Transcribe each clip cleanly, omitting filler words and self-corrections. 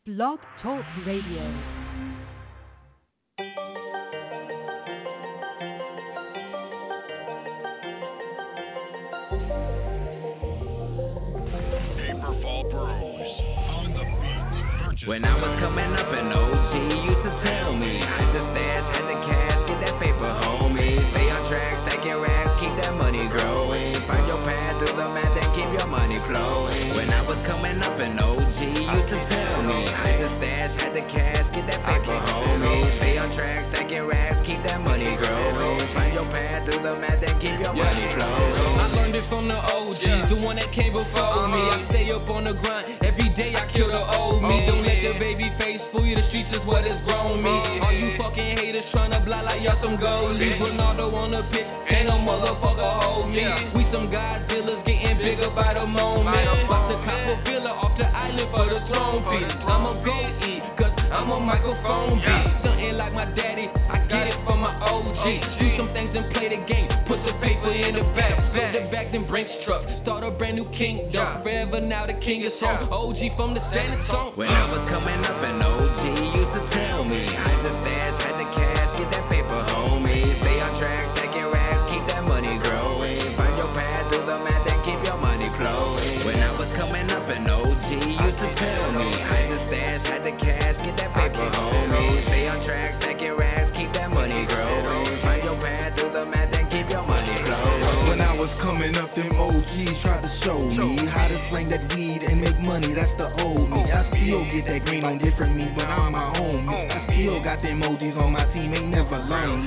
Blog Talk Radio. When I was coming up, an OG used to tell me, I just stash at the cash, get that paper, homie. Stay on track, stacking racks, keep that money growing. Find your path through the math and keep your money flowing. When I was coming up, an OG used to tell me, I just stash at the cash, get that paper, homie. Stay on track, stacking racks, keep that money growing. Find your path through the math and keep your money flowing. I learned it from the OGs, the one that came before me. I stay up on the grind, every day I kill the old me. Don't let the baby face fool you, the streets is what has grown me. All you fucking haters tryna blind like y'all some goalies. Ronaldo on the pitch, ain't no motherfucker hold me. We some Godzillas getting bigger by the moment. About to cop a villa off the island for the throne piece. I'm a go-eat, cause I'm a microphone beat. Something like my daddy, I get it from my OG. Do some things and play the game, put the paper in the back. Flip the back, then Brinks truck, start a brand new kingdom. Forever now the king is home, OG from the San Antonio. When I was coming up, an OG used to tell me, I just stash at the cash, get that paper, homie. Stay on track, stacking racks, keep that money growing. Find your path through the math and keep your money flowing. When I was coming up, an OG used to tell me, I just stash at the cash, get that paper, homie. Stay on track, stacking racks, keep that money growing. Find your path through the math and keep your money flowing. When I was coming up, them OGs tried to show me how to slang that weed and make money. That's the old me. I still get that green on different me, but I'm my own me. I still got them OGs on my team, ain't never learned me.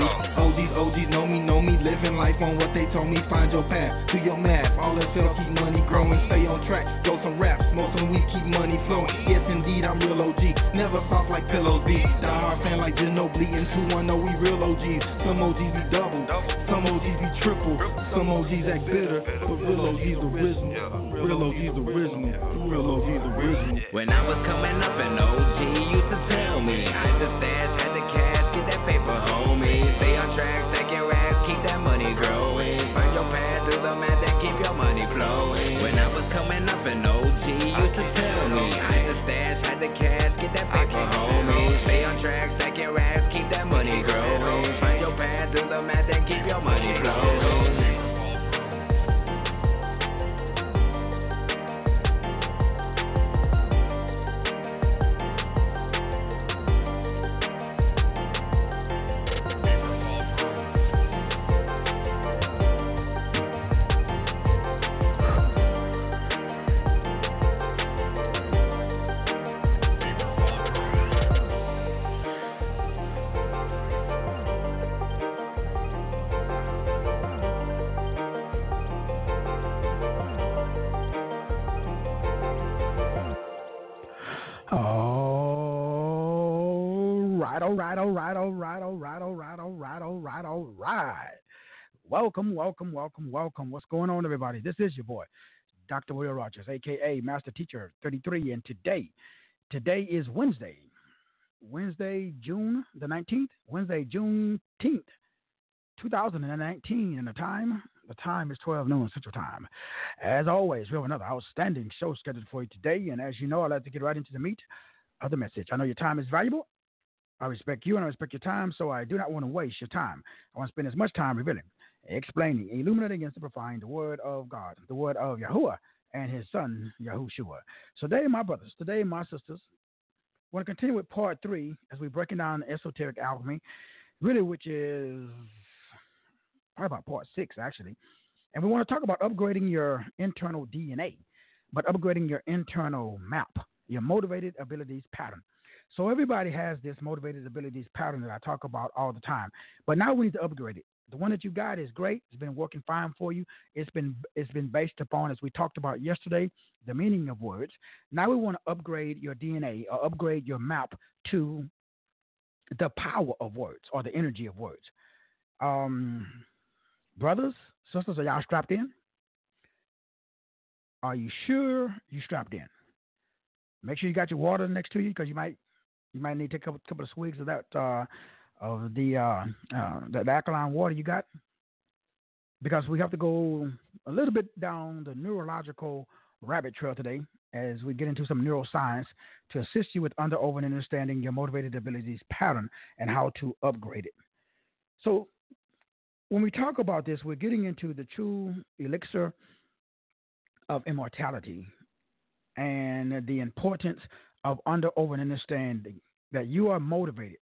OGs know me, living life on what they told me. Find your path, do your math. All that self, keep money growing, stay on track. Go some raps, smoke some weed, keep money flowing. Yes, indeed, I'm real OG. Never soft like Pillow D. Die hard fan like Ginobili and 210, we real OGs. Some OGs be double, some OGs be triple, some OGs act bitter, but real OGs original. Real OGs original, real OGs original. When I was coming up, an OG used to tell me, I just stash at the cash, get that paper, homie. Stay on track, stacking racks, keep that money growing. Find your path through the math and keep your money flowing. When I was coming up, an OG used to tell me, I just stash at the cash, get that paper, homie. Stay on track, stacking racks, keep that money growing. Find your path through the math and keep your money flowing. All right. Welcome. What's going on, everybody? This is your boy, Dr. Will Rogers, a.k.a. Master Teacher 33, and today is Wednesday, June the 19th, Juneteenth, 2019, and the time is 12 noon Central Time. As always, we have another outstanding show scheduled for you today, and as you know, I'd like to get right into the meat of the message. I know your time is valuable. I respect you and I respect your time, so I do not want to waste your time. I want to spend as much time revealing, explaining, illuminating, and simplifying the word of God, the word of Yahuwah and his son, Yahushua. So today, my brothers, my sisters, I want to continue with part 3 as we're breaking down esoteric alchemy, really, which is probably about part 6, actually. And we want to talk about upgrading your internal DNA, but upgrading your internal map, your motivated abilities pattern. So everybody has this motivated abilities pattern that I talk about all the time. But now we need to upgrade it. The one that you got is great. It's been working fine for you. It's been based upon, as we talked about yesterday, the meaning of words. Now we want to upgrade your DNA or upgrade your map to the power of words or the energy of words. Brothers, sisters, are y'all strapped in? Are you sure you strapped in? Make sure you got your water next to you, because you might need to take a couple of swigs of that of the alkaline water you got, because we have to go a little bit down the neurological rabbit trail today as we get into some neuroscience to assist you with over and understanding your motivated abilities pattern and how to upgrade it. So, when we talk about this, we're getting into the true elixir of immortality and the importance of over and understanding that you are motivated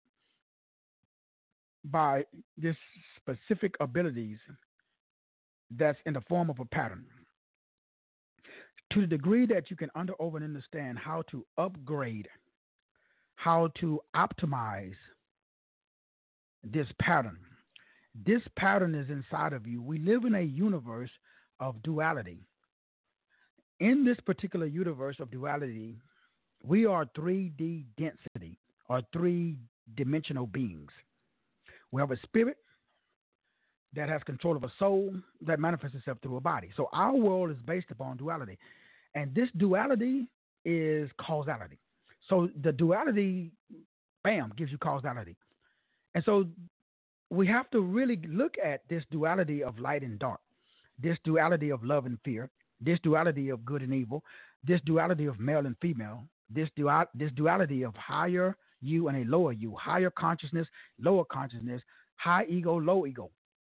by this specific abilities that's in the form of a pattern. To the degree that you can over and understand how to upgrade, how to optimize this pattern. This pattern is inside of you. We live in a universe of duality. In this particular universe of duality, we are 3D density or three-dimensional beings. We have a spirit that has control of a soul that manifests itself through a body. So our world is based upon duality. And this duality is causality. So the duality, bam, gives you causality. And so we have to really look at this duality of light and dark, this duality of love and fear, this duality of good and evil, this duality of male and female, this duality of higher you and a lower you, higher consciousness, lower consciousness, high ego, low ego.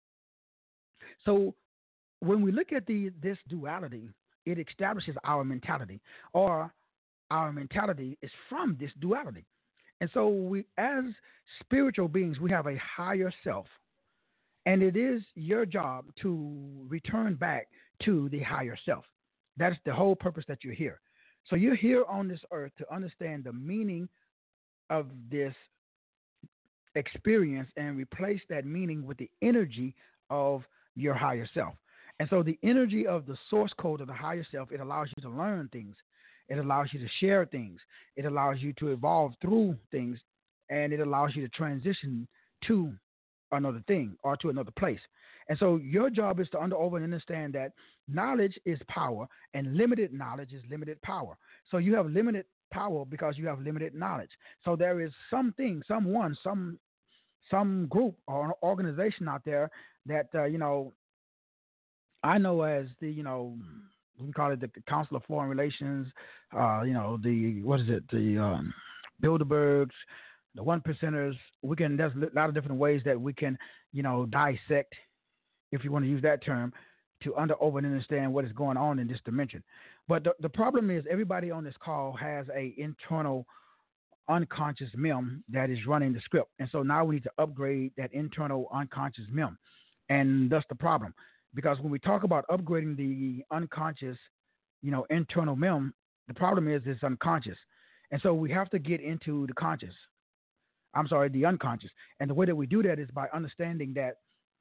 So when we look at this duality, it establishes our mentality, or our mentality is from this duality. And so we, as spiritual beings, we have a higher self, and it is your job to return back to the higher self. That's the whole purpose that you're here. So you're here on this earth to understand the meaning of this experience and replace that meaning with the energy of your higher self. And so the energy of the source code of the higher self, it allows you to learn things. It allows you to share things. It allows you to evolve through things, and it allows you to transition to another thing or to another place. And so your job is to over and understand that knowledge is power, and limited knowledge is limited power. So you have limited power because you have limited knowledge. So there is something, someone, some group or organization out there that I know as the we can call it the Council of Foreign Relations, the Bilderbergs, the one percenters. There's a lot of different ways that we can, dissect, if you want to use that term, to over and understand what is going on in this dimension. But the problem is everybody on this call has a internal unconscious mem that is running the script. And so now we need to upgrade that internal unconscious mem. And that's the problem. Because when we talk about upgrading the unconscious, internal mem, the problem is it's unconscious. And so we have to get into the unconscious. And the way that we do that is by understanding that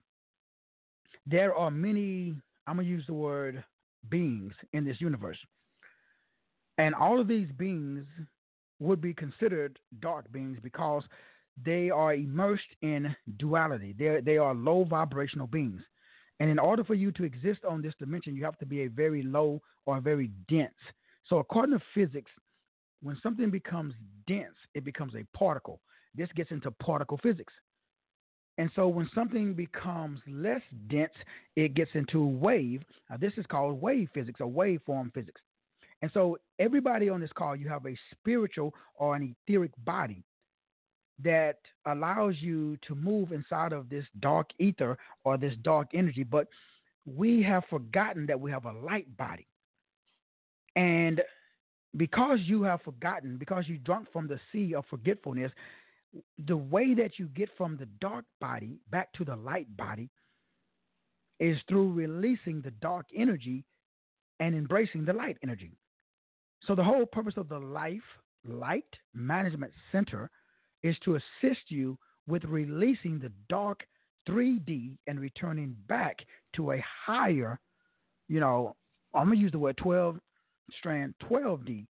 there are many, I'm going to use the word beings in this universe. And all of these beings would be considered dark beings because they are immersed in duality. They are low vibrational beings. And in order for you to exist on this dimension, you have to be a very low or very dense. So according to physics, when something becomes dense, it becomes a particle. This gets into particle physics. And so when something becomes less dense, it gets into wave. Now, this is called wave physics or waveform physics. And so everybody on this call, you have a spiritual or an etheric body that allows you to move inside of this dark ether or this dark energy. But we have forgotten that we have a light body. And because you have forgotten, because you drunk from the sea of forgetfulness, the way that you get from the dark body back to the light body is through releasing the dark energy and embracing the light energy. So the whole purpose of the Light Management Center is to assist you with releasing the dark 3D and returning back to a higher, I'm going to use the word 12-strand, 12D,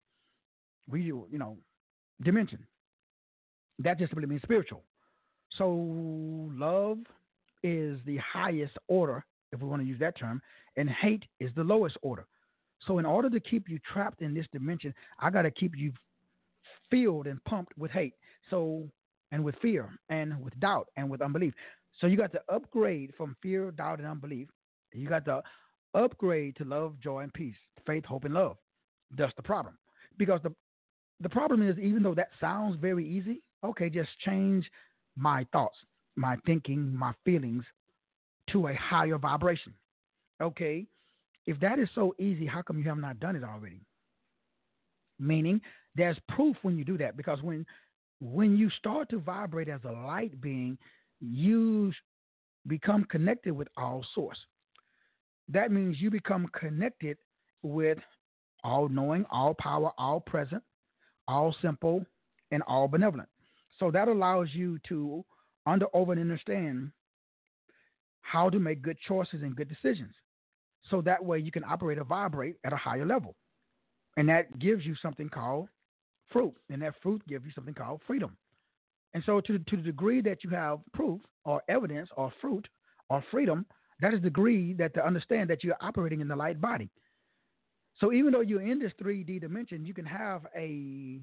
dimension. That just simply means spiritual. So love is the highest order, if we want to use that term, and hate is the lowest order. So in order to keep you trapped in this dimension, I got to keep you filled and pumped with hate. So, and with fear and with doubt and with unbelief. So you got to upgrade from fear, doubt, and unbelief. You got to upgrade to love, joy, and peace, faith, hope, and love. That's the problem. Because the problem is, even though that sounds very easy, okay, just change my thoughts, my thinking, my feelings to a higher vibration. Okay, if that is so easy, how come you have not done it already? Meaning, there's proof when you do that, because when you start to vibrate as a light being, you become connected with all source. That means you become connected with all knowing, all power, all present, all simple, and all benevolent. So that allows you to over and understand how to make good choices and good decisions. So that way you can operate or vibrate at a higher level. And that gives you something called fruit. And that fruit gives you something called freedom. And so to the degree that you have proof or evidence or fruit or freedom, that is the degree that to understand that you're operating in the light body. So even though you're in this 3D dimension, you can have a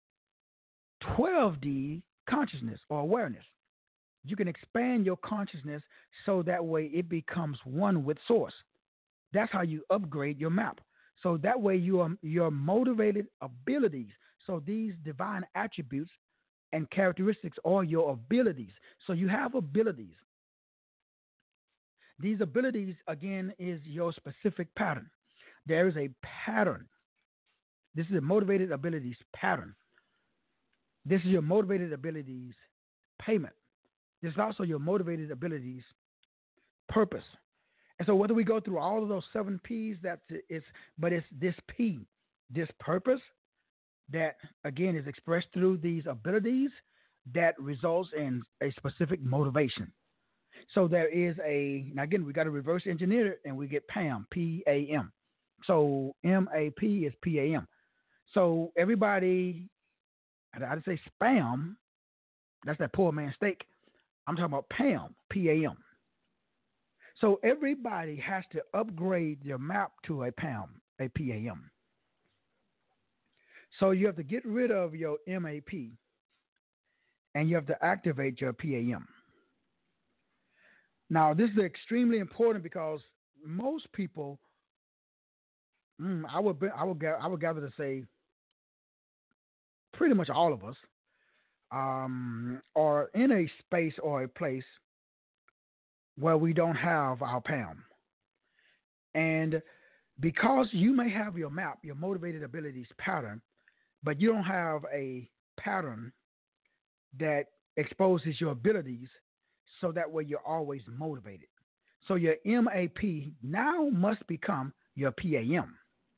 12D consciousness or awareness. You can expand your consciousness so that way it becomes one with source. That's how you upgrade your map. So that way your motivated abilities. So these divine attributes and characteristics are your abilities. So you have abilities. These abilities, again, is your specific pattern. There is a pattern. This is a motivated abilities pattern. This is your motivated abilities payment. This is also your motivated abilities purpose. And so whether we go through all of those 7 P's, but it's this P, this purpose, that again is expressed through these abilities that results in a specific motivation. So there is now again, we got to reverse engineer it and we get PAM, P-A-M. So M-A-P is P-A-M. So everybody, I'd say spam, that's that poor man's steak. I'm talking about PAM, P-A-M. So everybody has to upgrade your map to a PAM, a PAM. So you have to get rid of your MAP and you have to activate your PAM. Now, this is extremely important because most people, I would gather to say, pretty much all of us, are in a space or a place where we don't have our PAM. And because you may have your map, your motivated abilities pattern, but you don't have a pattern that exposes your abilities so that way you're always motivated. So your MAP now must become your PAM.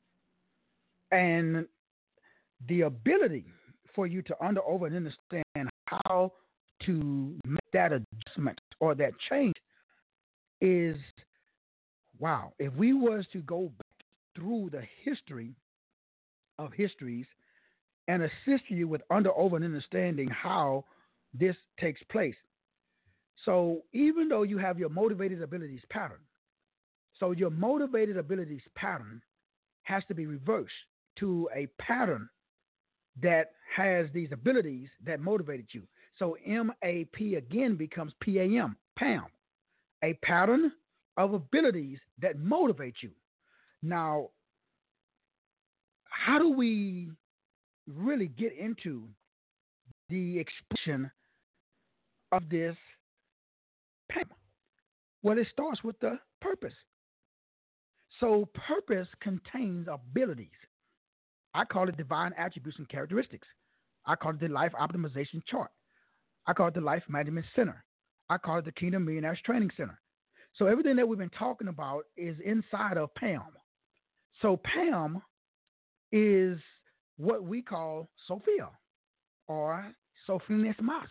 And the ability for you to over and understand how to make that adjustment or that change is, wow. If we was to go back through the history of histories and assist you with over and understanding how this takes place. So even though you have your motivated abilities pattern, so your motivated abilities pattern has to be reversed to a pattern that has these abilities that motivated you. So MAP again becomes PAM, PAM, a pattern of abilities that motivate you. Now, how do we really get into the expression of this PAM? Well, it starts with the purpose. So purpose contains abilities. I call it divine attributes and characteristics. I call it the life optimization chart. I call it the life management center. I call it the Kingdom Millionaires Training Center. So everything that we've been talking about is inside of PAM. So PAM is what we call Sophia or Sophinis Mas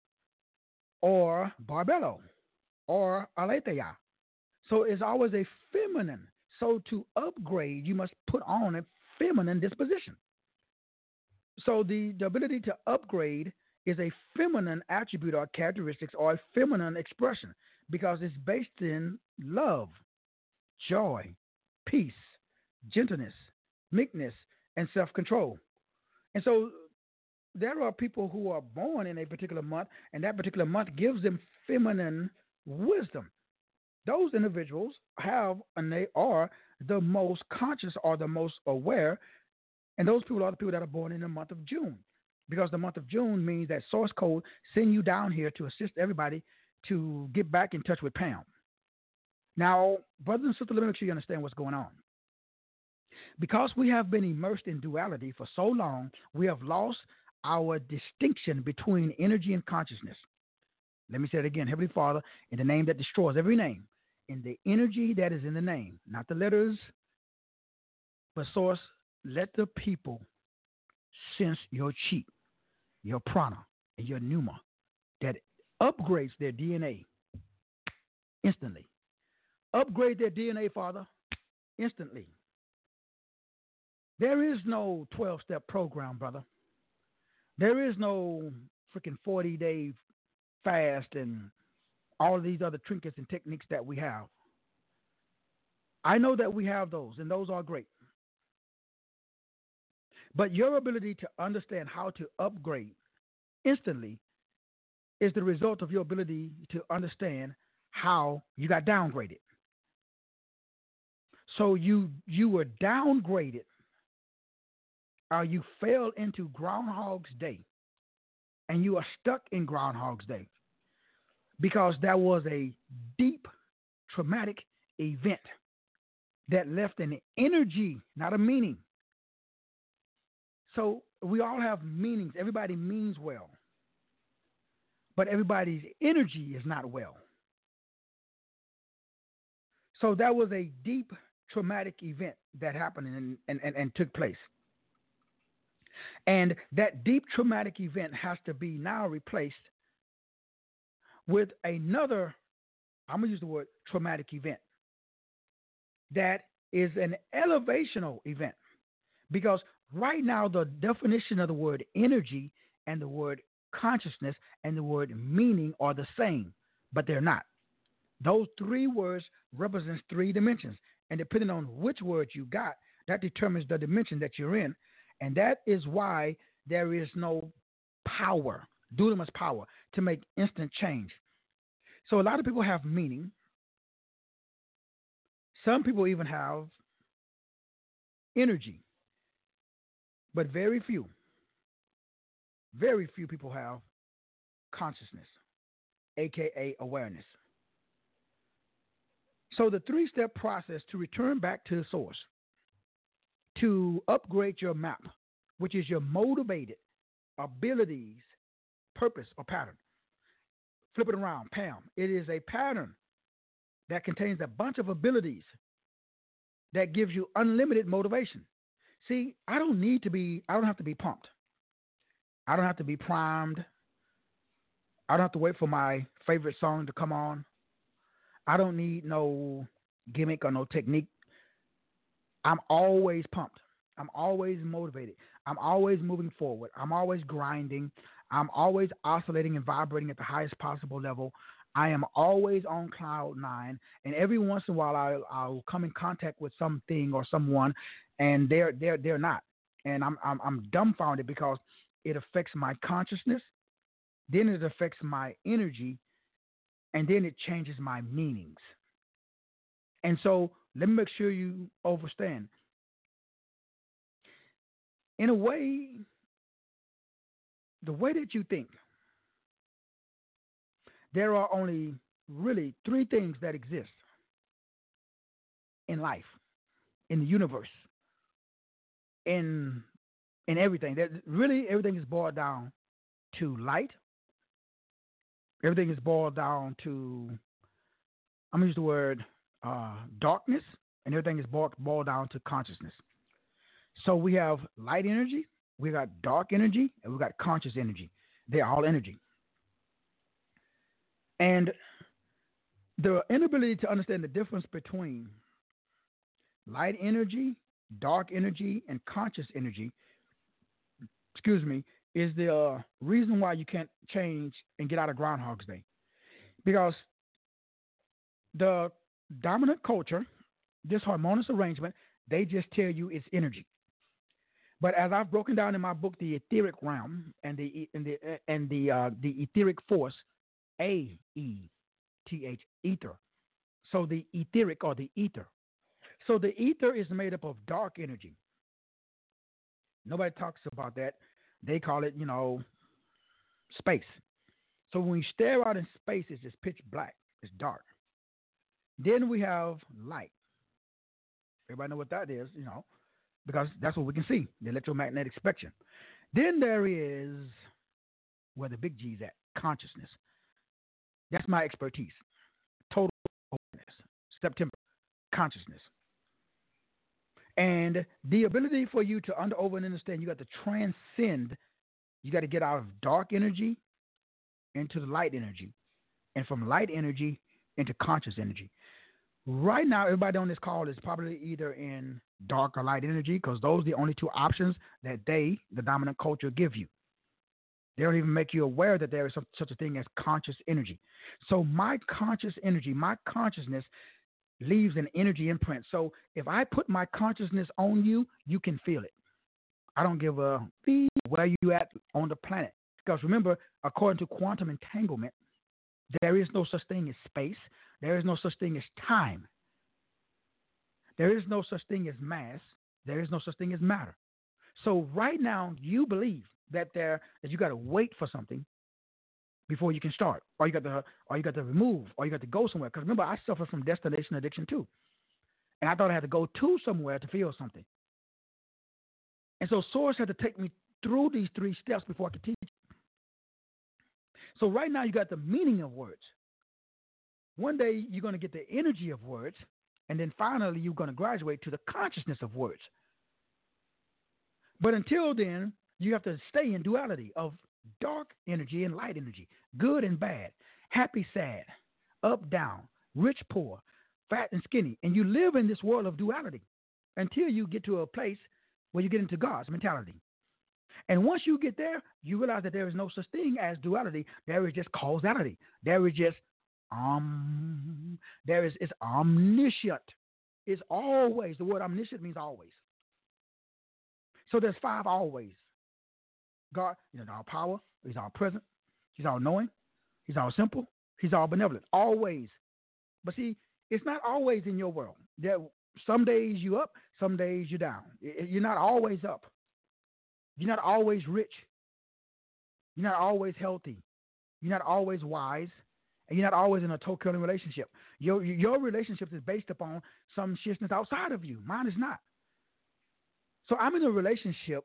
or Barbello or Aletheia. So it's always a feminine. So to upgrade, you must put on a feminine disposition. So the ability to upgrade is a feminine attribute or characteristics or a feminine expression because it's based in love, joy, peace, gentleness, meekness, and self-control. And so there are people who are born in a particular month, and that particular month gives them feminine wisdom. those individuals have, and they are the most conscious or the most aware, and those people are the people that are born in the month of June. Because the month of June means that Source Code send you down here to assist everybody to get back in touch with Pam. Now, brothers and sisters, let me make sure you understand what's going on. Because we have been immersed in duality for so long, we have lost our distinction between energy and consciousness. Let me say it again. Heavenly Father, in the name that destroys every name, in the energy that is in the name, not the letters, but Source, let the people sense your chi, your prana, and your pneuma that upgrades their DNA instantly. Upgrade their DNA, Father, instantly. There is no 12-step program, brother. There is no freaking 40-day fast and all of these other trinkets and techniques that we have. I know that we have those, and those are great. But your ability to understand how to upgrade instantly is the result of your ability to understand how you got downgraded. So you were downgraded, or you fell into Groundhog's Day, and you are stuck in Groundhog's Day because that was a deep traumatic event that left an energy, not a meaning. So we all have meanings. Everybody means well, but everybody's energy is not well. So that was a deep traumatic event that happened and took place. And that deep traumatic event has to be now replaced with another, I'm going to use the word traumatic event, that is an elevational event. Because right now, the definition of the word energy and the word consciousness and the word meaning are the same, but they're not. Those three words represent three dimensions. And depending on which word you got, that determines the dimension that you're in. And that is why there is no power, dunamis power, to make instant change. So a lot of people have meaning. Some people even have energy. But very few people have consciousness, aka awareness. So the three-step process to return back to the source, to upgrade your map, which is your motivated abilities, purpose, or pattern. Flip it around, Pam. It is a pattern that contains a bunch of abilities that gives you unlimited motivation. See, I don't have to be pumped. I don't have to be primed. I don't have to wait for my favorite song to come on. I don't need no gimmick or no technique. I'm always pumped. I'm always motivated. I'm always moving forward. I'm always grinding. I'm always oscillating and vibrating at the highest possible level. I am always on cloud nine, and every once in a while I'll come in contact with something or someone, and they're not, and I'm dumbfounded because it affects my consciousness, then it affects my energy, and then it changes my meanings. And so let me make sure you understand. In a way, the way that you think, there are only really three things that exist in life, in the universe, in everything. Really, everything is boiled down to light. Everything is boiled down to, I'm going to use the word darkness, and everything is boiled down to consciousness. So we have light energy, we got dark energy, and we got conscious energy. They're all energy. And the inability to understand the difference between light energy, dark energy, and conscious energy, is the reason why you can't change and get out of Groundhog's Day. Because the dominant culture, this harmonious arrangement, they just tell you it's energy. But as I've broken down in my book, The Etheric Realm and the etheric force, AETH, ether, So the etheric or the ether. So the ether is made up of dark energy. Nobody talks about that. They call it, space. So when you stare out in space, it's just pitch black. It's dark. Then we have light. Everybody know what that is, because that's what we can see, the electromagnetic spectrum. Then there is where the big G's at, consciousness. That's my expertise. Total awareness. September, consciousness. And the ability for you to over and understand, you got to transcend. You got to get out of dark energy into the light energy, and from light energy into conscious energy. Right now, everybody on this call is probably either in dark or light energy, because those are the only two options that the dominant culture, give you. They don't even make you aware that there is such a thing as conscious energy. So my conscious energy, my consciousness leaves an energy imprint. So if I put my consciousness on you, you can feel it. I don't give a where you at on the planet. Because remember, according to quantum entanglement, there is no such thing as space. There is no such thing as time. There is no such thing as mass. There is no such thing as matter. So right now, you believe that you got to wait for something before you can start, or you got to remove, or you got to go somewhere. Because remember, I suffer from destination addiction too, and I thought I had to go to somewhere to feel something. And so Source had to take me through these 3 steps before I could teach. So right now, you got the meaning of words. One day, you're going to get the energy of words, and then finally, you're going to graduate to the consciousness of words. But until then, you have to stay in duality of dark energy and light energy, good and bad, happy, sad, up, down, rich, poor, fat and skinny. And you live in this world of duality until you get to a place where you get into God's mentality. And once you get there, you realize that there is no such thing as duality. There is just causality. There is just it's omniscient. It's always. The word omniscient means always. So there's 5 always. God, our power. He's all present. He's all knowing. He's all simple. He's all benevolent. Always. But see, it's not always in your world. Some days you up, some days you're down. You're not always up. You're not always rich. You're not always healthy. You're not always wise. And you're not always in a toe-killing relationship. Your relationship is based upon some shitness outside of you. Mine is not. So I'm in a relationship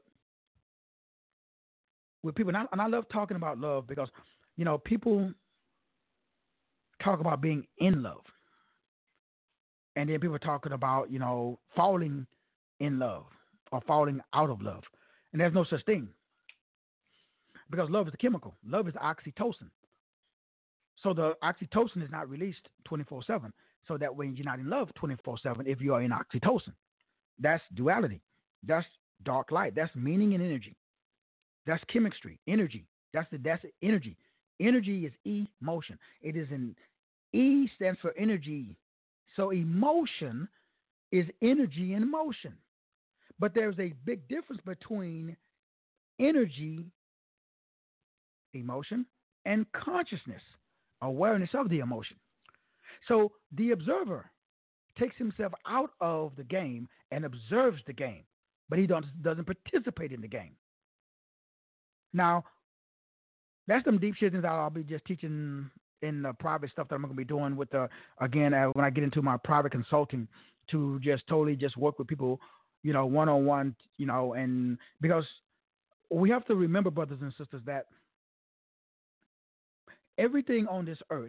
with people, and I love talking about love because, people talk about being in love. And then people are talking about, falling in love or falling out of love. And there's no such thing. Because love is a chemical. Love is oxytocin. So the oxytocin is not released 24/7. So that way you're not in love 24/7 if you are in oxytocin. That's duality. That's dark light. That's meaning and energy. That's chemistry, energy. That's energy. Energy is emotion. It is E stands for energy. So emotion is energy and motion. But there's a big difference between energy, emotion, and consciousness, awareness of the emotion. So the observer takes himself out of the game and observes the game, but he doesn't participate in the game. Now, that's some deep shit that I'll be just teaching in the private stuff that I'm going to be doing with when I get into my private consulting to just totally just work with people, one-on-one, and because we have to remember, brothers and sisters, that everything on this earth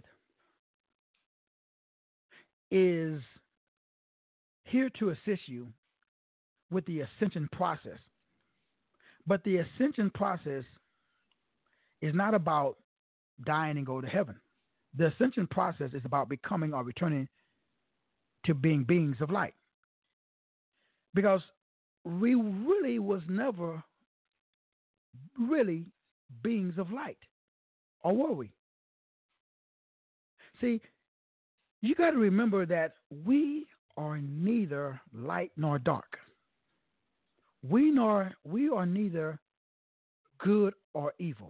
is here to assist you with the ascension process. But the ascension process is not about dying and go to heaven. The ascension process is about becoming or returning to being beings of light. Because we really was never really beings of light. Or were we? See, you got to remember that we are neither light nor dark. We are neither good or evil.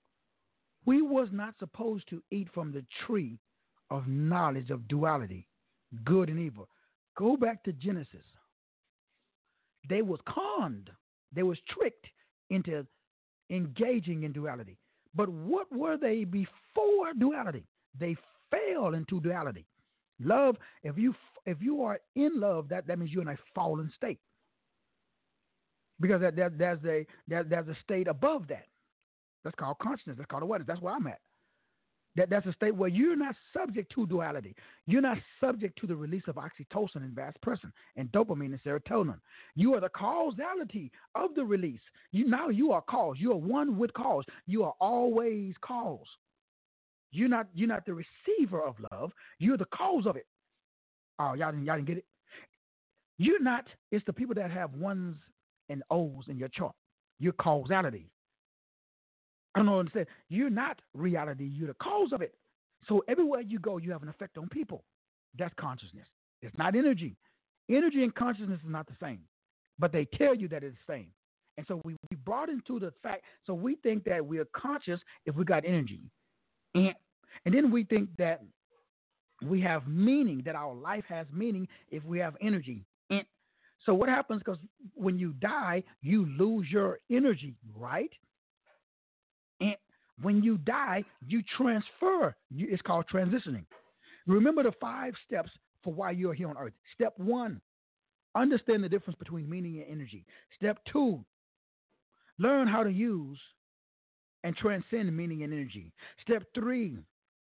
We was not supposed to eat from the tree of knowledge of duality good and evil. Go back to Genesis. They was conned. They was tricked into engaging in duality. But what were they before duality? They fell into duality. Love, if you are in love, that means you're in a fallen state. Because there's a state above that. That's called consciousness. That's called awareness. That's where I'm at. That's a state where you're not subject to duality. You're not subject to the release of oxytocin and vasopressin and dopamine and serotonin. You are the causality of the release. You are cause. You are one with cause. You are always cause. You're not the receiver of love. You're the cause of it. Oh, y'all didn't get it? You're not. It's the people that have ones and O's in your chart. You're causality. I don't know what to say. You're not reality. You're the cause of it. So everywhere you go, you have an effect on people. That's consciousness. It's not energy. Energy and consciousness is not the same, but they tell you that it's the same. And so we brought into the fact, so we think that we are conscious if we got energy. And then we think that we have meaning, that our life has meaning if we have energy. And so what happens, because when you die, you lose your energy, right? And when you die, you transfer. It's called transitioning. Remember the 5 steps for why you're here on earth. Step 1, understand the difference between meaning and energy. Step 2, learn how to use and transcend meaning and energy. Step 3,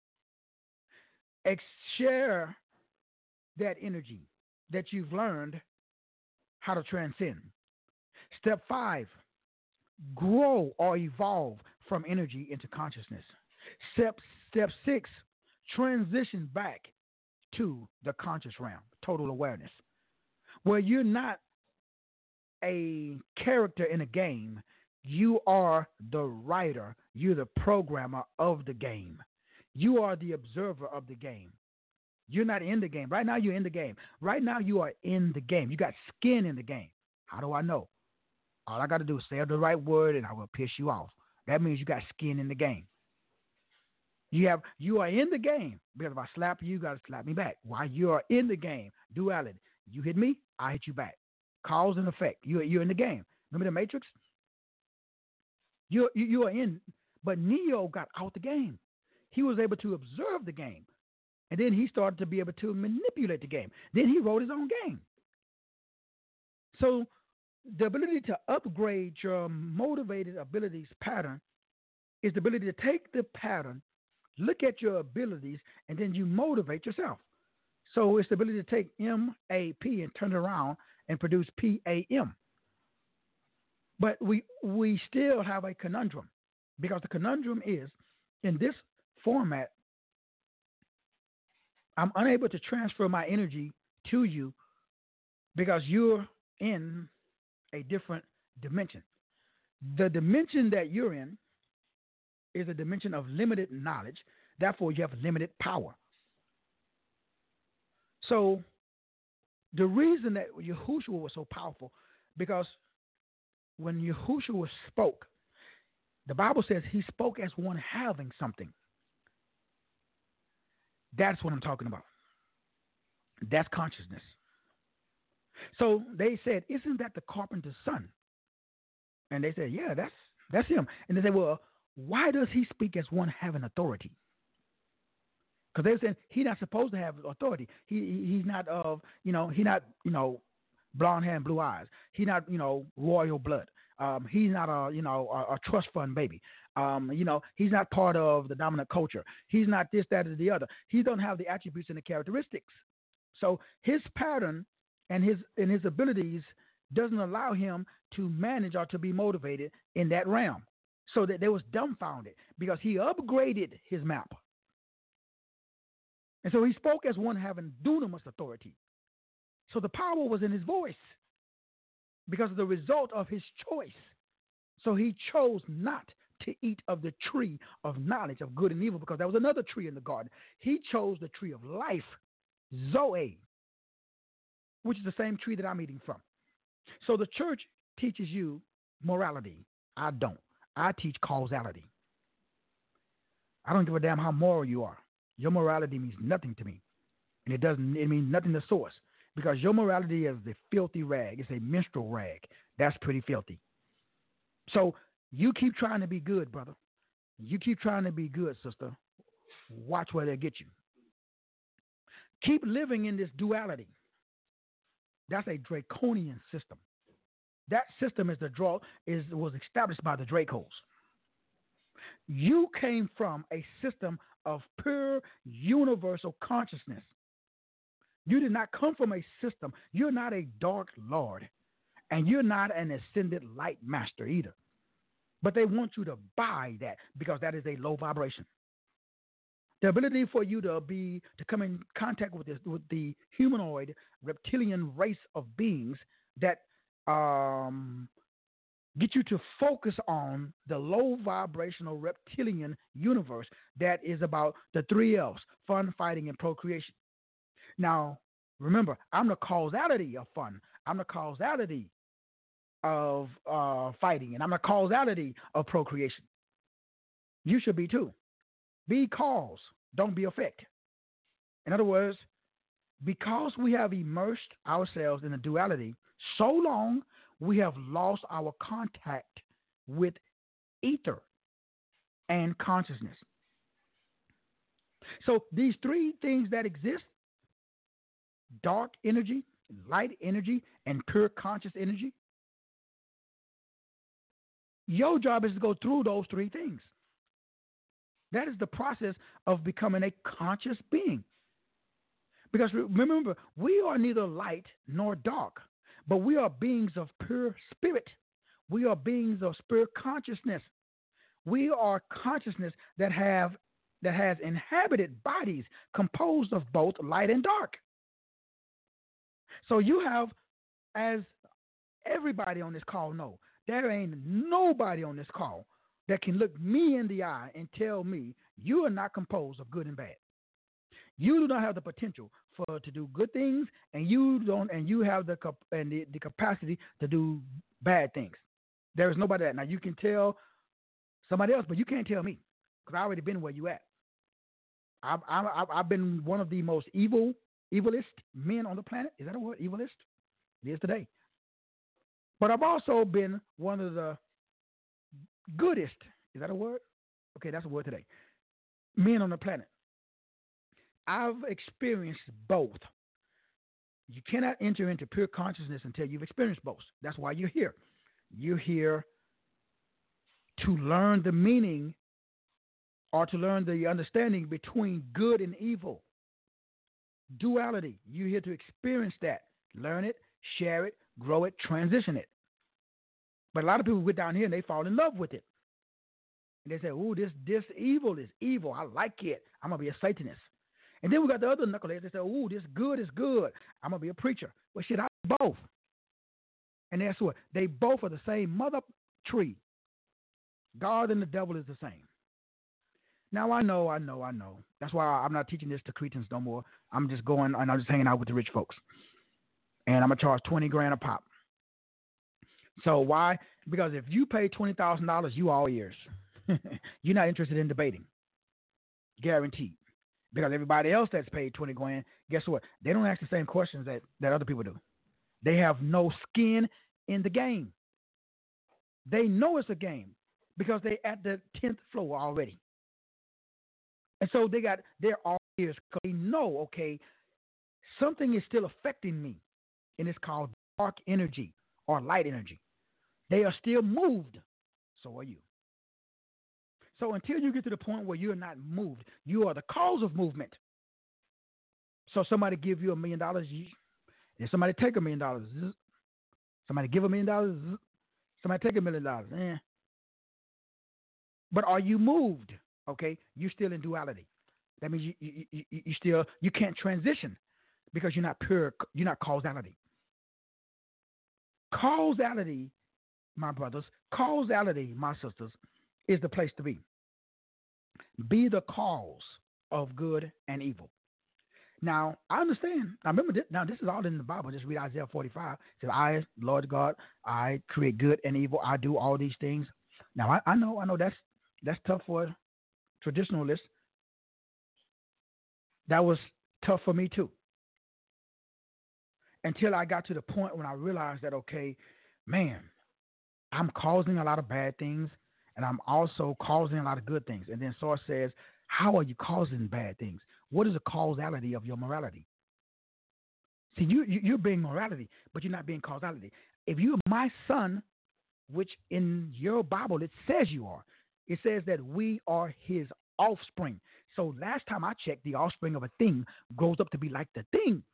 share that energy that you've learned how to transcend. Step 5, grow or evolve from energy into consciousness. Step 6, transition back to the conscious realm, total awareness, where you're not a character in a game. You are the writer. You're the programmer of the game. You are the observer of the game. You're not in the game. Right now, you're in the game. Right now, you are in the game. You got skin in the game. How do I know? All I got to do is say the right word and I will piss you off. That means you got skin in the game. You are in the game, because if I slap you, you got to slap me back. While you are in the game, duality. You hit me, I hit you back. Cause and effect. You're in the game. Remember the Matrix? You are in, but Neo got out the game. He was able to observe the game, and then he started to be able to manipulate the game. Then he wrote his own game. So the ability to upgrade your motivated abilities pattern is the ability to take the pattern, look at your abilities, and then you motivate yourself. So it's the ability to take MAP and turn it around and produce PAM. But we still have a conundrum, because the conundrum is, in this format, I'm unable to transfer my energy to you because you're in a different dimension. The dimension that you're in is a dimension of limited knowledge. Therefore, you have limited power. So the reason that Yahushua was so powerful, because when Yahushua spoke, the Bible says he spoke as one having something. That's what I'm talking about. That's consciousness. So they said, isn't that the carpenter's son? And they said, yeah, that's him. And they said, well, why does he speak as one having authority? Because they said he's not supposed to have authority. He's not he's not, blonde hair and blue eyes. He's not, royal blood. He's not a trust fund baby. He's not part of the dominant culture. He's not this, that, or the other. He don't have the attributes and the characteristics. So his pattern and his abilities doesn't allow him to manage or to be motivated in that realm. So that they was dumbfounded because he upgraded his map. And so he spoke as one having dunamis authority. So the power was in his voice because of the result of his choice. So he chose not to eat of the tree of knowledge of good and evil, because there was another tree in the garden. He chose the tree of life, Zoe, which is the same tree that I'm eating from. So the church teaches you morality. I don't. I teach causality. I don't give a damn how moral you are. Your morality means nothing to me. And it means nothing to source because your morality is a filthy rag. It's a menstrual rag. That's pretty filthy. So you keep trying to be good, brother. You keep trying to be good, sister. Watch where they get you. Keep living in this duality. That's a draconian system. That system was established by the Dracos. You came from a system of pure universal consciousness. You did not come from a system. You're not a dark lord, and you're not an ascended light master either. But they want you to buy that because that is a low vibration. The ability for you to come in contact with the humanoid reptilian race of beings that get you to focus on the low vibrational reptilian universe that is about the 3 L's: fun, fighting, and procreation. Now, remember, I'm the causality of fun. I'm the causality of fighting, and I'm the causality of procreation. You should be too. Be cause, don't be effect. In other words, because we have immersed ourselves in a duality so long, we have lost our contact with ether and consciousness. So these 3 things that exist, dark energy, light energy, and pure conscious energy, your job is to go through those 3 things. That is the process of becoming a conscious being. Because remember, we are neither light nor dark, but we are beings of pure spirit. We are beings of spirit consciousness. We are consciousness that has inhabited bodies composed of both light and dark. So you have, as everybody on this call know, there ain't nobody on this call that can look me in the eye and tell me you are not composed of good and bad. You do not have the potential to do good things, and you have the capacity to do bad things. There is nobody that. Now you can tell somebody else, but you can't tell me because I already been where you at. I've been one of the most evilest men on the planet. Is that a word? Evilest? It is today. But I've also been one of the goodest. Is that a word? Okay, that's a word today. Men on the planet. I've experienced both. You cannot enter into pure consciousness until you've experienced both. That's why you're here. You're here to learn the meaning or to learn the understanding between good and evil. Duality. You're here to experience that. Learn it, share it, grow it, transition it. But a lot of people get down here and they fall in love with it. And they say, "Ooh, this evil is evil. I like it. I'm going to be a Satanist." And then we got the other knuckleheads that say, "Ooh, this good is good. I'm going to be a preacher." Well, shit, I do both. And that's what? They both are the same mother tree. God and the devil is the same. Now, I know. That's why I'm not teaching this to Cretans no more. I'm just going and I'm just hanging out with the rich folks. And I'm going to charge $20,000 a pop. So why? Because if you pay $20,000, you all ears. You're not interested in debating. Guaranteed. Because everybody else that's paid $20,000, guess what? They don't ask the same questions that other people do. They have no skin in the game. They know it's a game because they're at the 10th floor already. And so they're all ears because they know, okay, something is still affecting me, and it's called dark energy or light energy. They are still moved. So are you. So until you get to the point where you're not moved, you are the cause of movement. So somebody give you $1 million, and somebody take $1 million. Somebody give $1 million, somebody take $1 million. But are you moved? Okay, you're still in duality. That means you can't transition because you're not pure. You're not causality. Causality, my brothers, causality, my sisters, is the place to be. Be the cause of good and evil. Now, I understand. Now, remember this. Now, this is all in the Bible. Just read Isaiah 45. It says, "I, Lord God, I create good and evil. I do all these things." Now, I know that's tough for traditionalists. That was tough for me too. Until I got to the point when I realized that, okay, man, I'm causing a lot of bad things and I'm also causing a lot of good things. And then Source says, how are you causing bad things? What is the causality of your morality? See, you're being morality, but you're not being causality. If you're my son, which in your Bible it says you are, it says that we are his offspring. So last time I checked, the offspring of a thing grows up to be like the thing.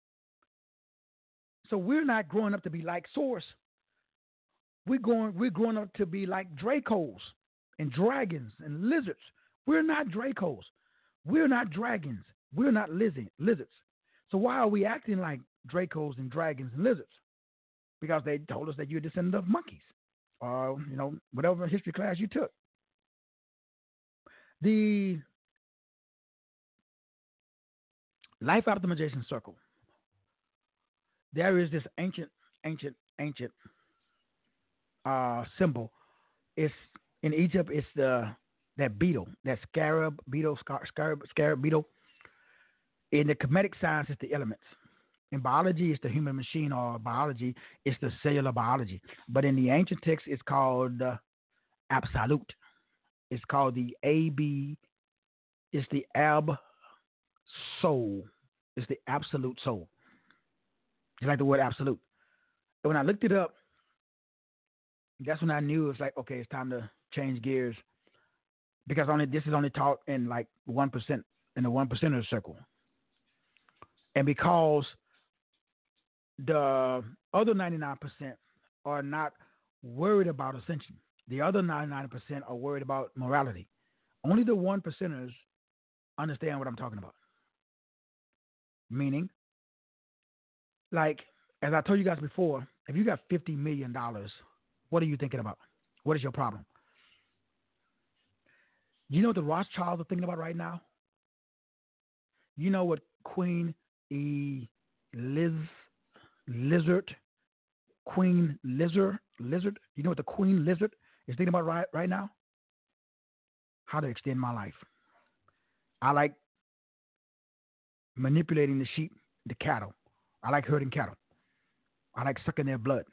So we're not growing up to be like Source. We're growing up to be like Dracos and dragons and lizards. We're not Dracos. We're not dragons. We're not lizards. So why are we acting like Dracos and dragons and lizards? Because they told us that you're a descendant of monkeys, or whatever history class you took. The life optimization circle. There is this ancient symbol. It's in Egypt. It's that beetle, that scarab beetle. In the Kemetic science, it's the elements. In biology, it's the human machine, or biology, it's the cellular biology. But in the ancient text, it's called absolute. It's called the AB. It's the ab soul. It's the absolute soul. Just like the word absolute. And when I looked it up, that's when I knew it's like, okay, it's time to change gears, because this is only taught in like 1%, in the 1% circle. And because the other 99% are not worried about ascension, the other 99% are worried about morality. Only the 1%ers understand what I'm talking about. Meaning, like, as I told you guys before, if you got $50 million, what are you thinking about? What is your problem? You know what the Rothschilds are thinking about right now? You know what Queen Lizard, you know what the Queen Lizard is thinking about right now? How to extend my life. I like manipulating the sheep, the cattle. I like herding cattle. I like sucking their blood.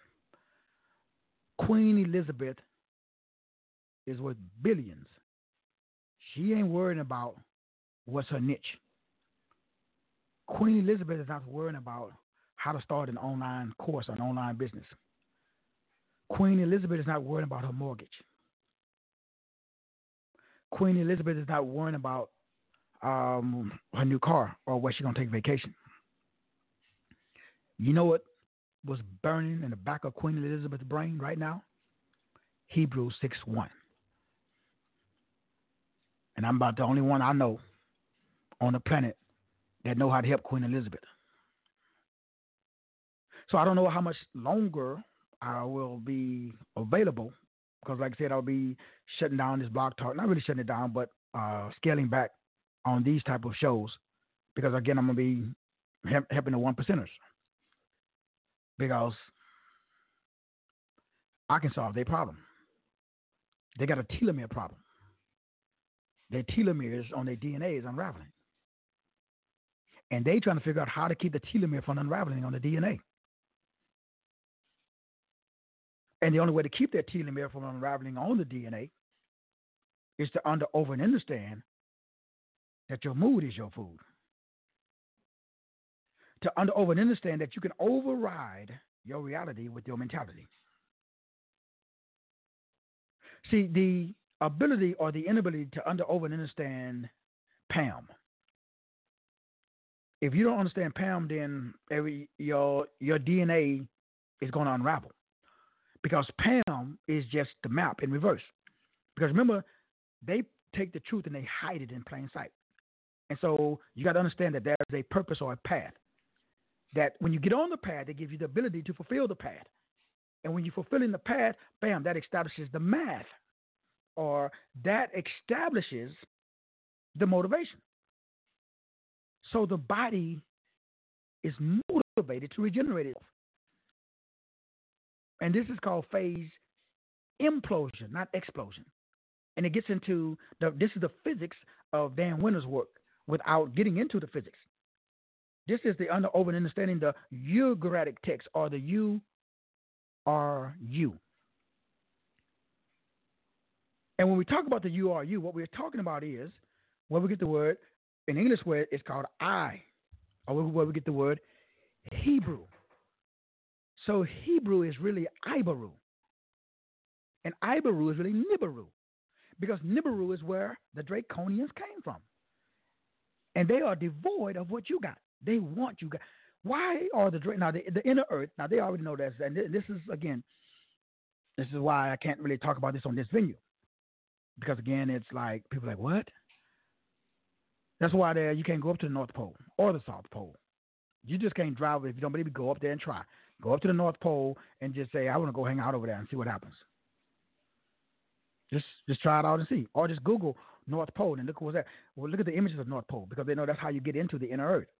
Queen Elizabeth is worth billions. She ain't worrying about what's her niche. Queen Elizabeth is not worrying about how to start an online course, an online business. Queen Elizabeth is not worrying about her mortgage. Queen Elizabeth is not worrying about her new car or where she's going to take vacation. You know what was burning in the back of Queen Elizabeth's brain right now? Hebrews 6:1. And I'm about the only one I know on the planet that know how to help Queen Elizabeth. So I don't know how much longer I will be available, because like I said, I'll be shutting down this blog talk. Not really shutting it down, but scaling back on these type of shows, because again, I'm going to be helping the 1%ers, because I can solve their problem. They got a telomere problem. Their telomeres on their DNA is unraveling. And they trying to figure out how to keep the telomere from unraveling on the DNA. And the only way to keep that telomere from unraveling on the DNA is to over and understand that your mood is your food. To over and understand that you can override your reality with your mentality. See, the ability or the inability to over and understand Pam. If you don't understand Pam, then your DNA is going to unravel, because Pam is just the map in reverse. Because remember, they take the truth and they hide it in plain sight. And so you got to understand that there's a purpose or a path. That when you get on the path, it gives you the ability to fulfill the path. And when you're fulfilling the path, bam, that establishes the math, or that establishes the motivation. So the body is motivated to regenerate itself. And this is called phase implosion, not explosion. And it gets into this is the physics of Dan Winter's work without getting into the physics. This is the over understanding the Ugaritic text, or the URU. And when we talk about the URU, what we're talking about is where we get the word, in English where it's called I, or where we get the word Hebrew. So Hebrew is really Ibaru. And Ibaru is really Nibiru. Because Nibiru is where the Draconians came from. And they are devoid of what you got. They want you got. Why are now the inner earth, now they already know this, and this is, again, this is why I can't really talk about this on this venue. Because, again, it's like, people are like, what? That's why you can't go up to the North Pole or the South Pole. You just can't drive it. If you don't believe me, go up there and try. Go up to the North Pole and just say, I want to go hang out over there and see what happens. Just try it out and see. Or just Google North Pole and look what's that. Well, look at the images of North Pole, because they know that's how you get into the inner earth.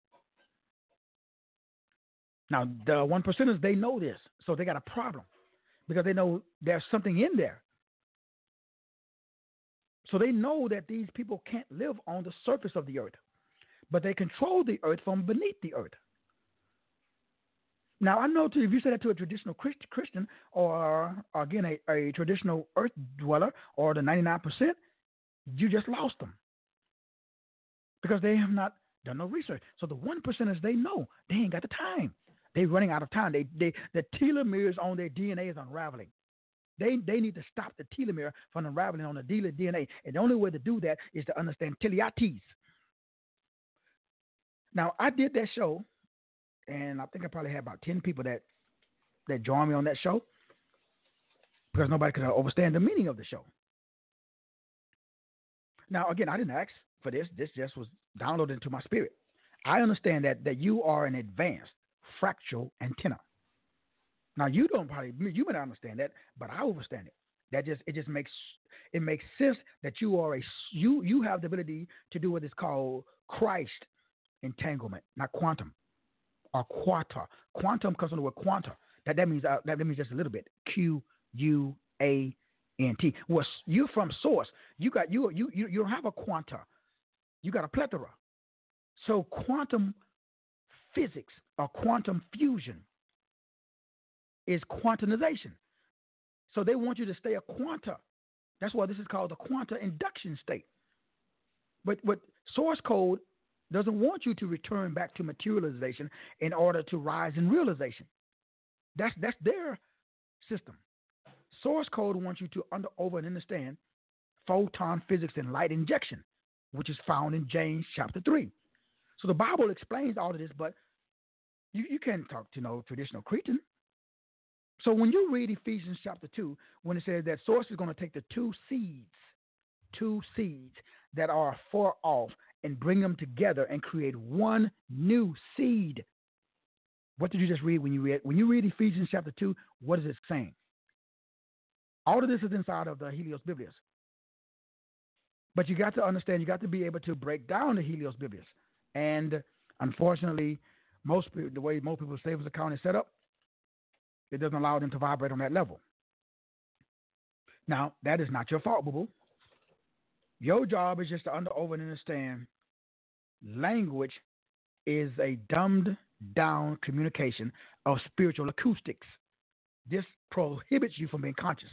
Now, the 1%ers, they know this, so they got a problem because they know there's something in there. So they know that these people can't live on the surface of the earth, but they control the earth from beneath the earth. Now, I know if you say that to a traditional Christian, or again, a traditional earth dweller, or the 99%, you just lost them because they have not done no research. So the 1%ers, they know they ain't got the time. They're running out of time. The telomeres on their DNA is unraveling. They need to stop the telomere from unraveling on the DNA. And the only way to do that is to understand teleates. Now, I did that show, and I think I probably had about 10 people that joined me on that show because nobody could understand the meaning of the show. Now, again, I didn't ask for this. This just was downloaded into my spirit. I understand that you are an advanced fractal antenna. Now, you may not understand that, but I understand it. It makes sense that you are you have the ability to do what is called Christ entanglement, not quantum or quanta. Quantum comes from the word quanta. That means just a little bit. QUANT. Well, you're from source. You don't have a quanta. You got a plethora. So quantum physics or quantum fusion is quantization. So they want you to stay a quanta. That's why this is called the quanta induction state. But source code doesn't want you to return back to materialization in order to rise in realization. That's their system. Source code wants you to over and understand photon physics and light injection, which is found in James chapter 3. So the Bible explains all of this, but you can't talk to traditional Cretan. So when you read Ephesians chapter 2, when it says that source is going to take the two seeds that are far off and bring them together and create one new seed. What did you just read when you read Ephesians chapter 2? What is it saying? All of this is inside of the Helios Biblius. But you got to understand, you got to be able to break down the Helios Biblius. And unfortunately, the way most people's savings account is set up, it doesn't allow them to vibrate on that level. Now, that is not your fault, boo-boo. Your job is just to over and understand language is a dumbed down communication of spiritual acoustics. This prohibits you from being conscious.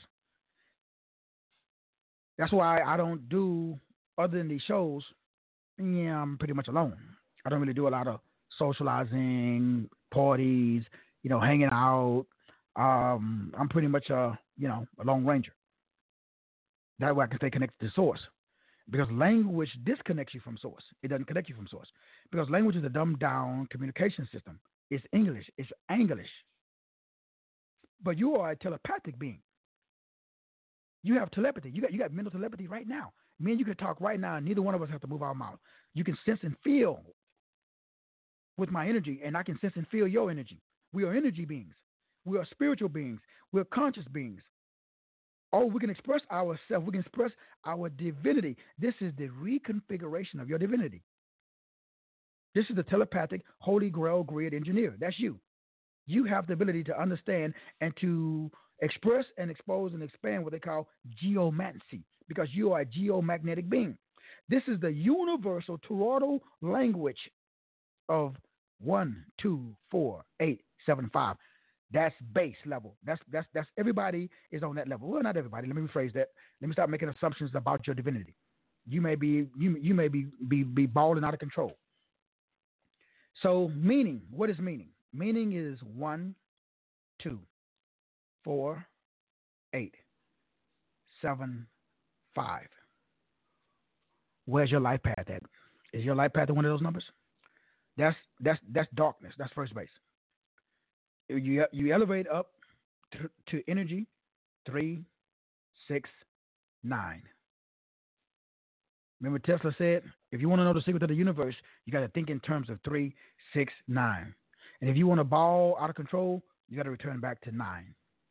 That's why I don't do, other than these shows, I'm pretty much alone. I don't really do a lot of socializing, parties, hanging out. I'm pretty much a lone ranger. That way I can stay connected to source. Because language disconnects you from source. It doesn't connect you from source. Because language is a dumbed down communication system. It's English. It's English. But you are a telepathic being. You have telepathy. You got mental telepathy right now. Me and you can talk right now, and neither one of us have to move our mouth. You can sense and feel with my energy, and I can sense and feel your energy. We are energy beings. We are spiritual beings. We are conscious beings. Oh, we can express ourselves. We can express our divinity. This is the reconfiguration of your divinity. This is the telepathic Holy Grail grid engineer. That's you. You have the ability to understand and to express and expose and expand what they call geomancy, because you are a geomagnetic being. This is the universal toroidal language of 1, 2, 4, 8, 7, 5. That's base level. That's everybody is on that level. Well, not everybody. Let me rephrase that. Let me stop making assumptions about your divinity. You may be balling out of control. So meaning, what is meaning? Meaning is 1, 2, 4, 8, 7, 5. Where's your life path at? Is your life path at one of those numbers? That's darkness. That's first base. You elevate up to energy 3, 6, 9. Remember Tesla said, if you want to know the secret of the universe, you got to think in terms of 3, 6, 9. And if you want to ball out of control, you got to return back to 9.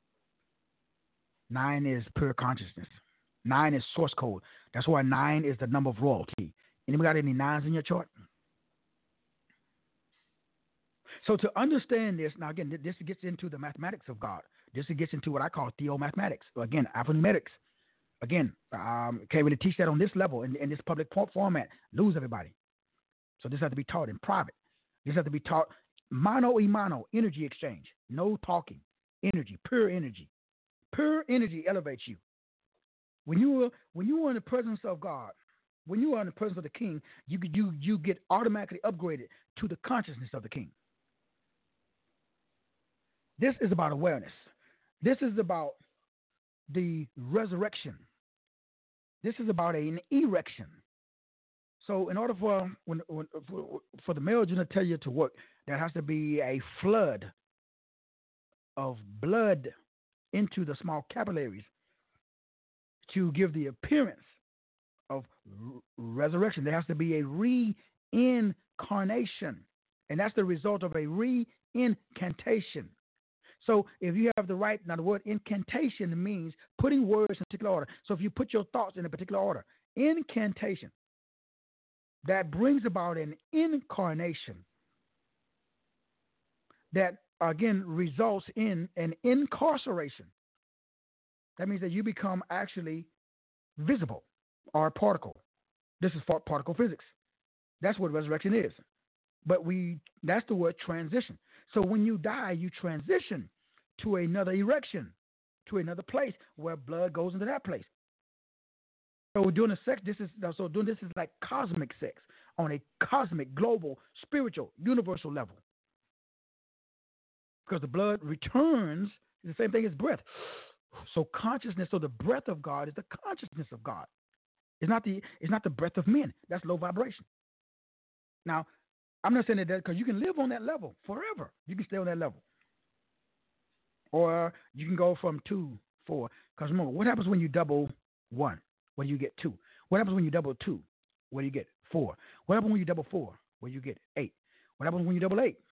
9 is pure consciousness. 9 is source code. That's why 9 is the number of royalty. Anybody got any 9s in your chart? So to understand this, now again, this gets into the mathematics of God. This gets into what I call theomathematics. Again, alphanumerics. Again, can't really teach that on this level in this public format. Lose everybody. So this has to be taught in private. This has to be taught mano y mano, energy exchange. No talking. Energy, pure energy. Pure energy elevates you. When you are in the presence of God, when you are in the presence of the King, you get automatically upgraded to the consciousness of the King. This is about awareness. This is about the resurrection. This is about an erection. So in order for the male gender to tell you to work, there has to be a flood of blood into the small capillaries to give the appearance of resurrection. There has to be a reincarnation, and that's the result of a reincantation. So if you have the right, now the word incantation means putting words in a particular order. So if you put your thoughts in a particular order, incantation, that brings about an incarnation that, again, results in an incarceration. That means that you become actually visible or a particle. This is particle physics. That's what resurrection is. But that's the word transition. So when you die, you transition to another erection, to another place where blood goes into that place. So doing the sex, this is like cosmic sex on a cosmic, global, spiritual, universal level. Because the blood returns, the same thing as breath. So consciousness, so the breath of God is the consciousness of God. It's not the breath of men. That's low vibration. Now, I'm not saying that because you can live on that level forever. You can stay on that level. Or you can go from 2, 4. Because remember, what happens when you double 1? What do you get? 2. What happens when you double 2? What do you get? 4. What happens when you double 4? What do you get? 8. What happens when you double 8?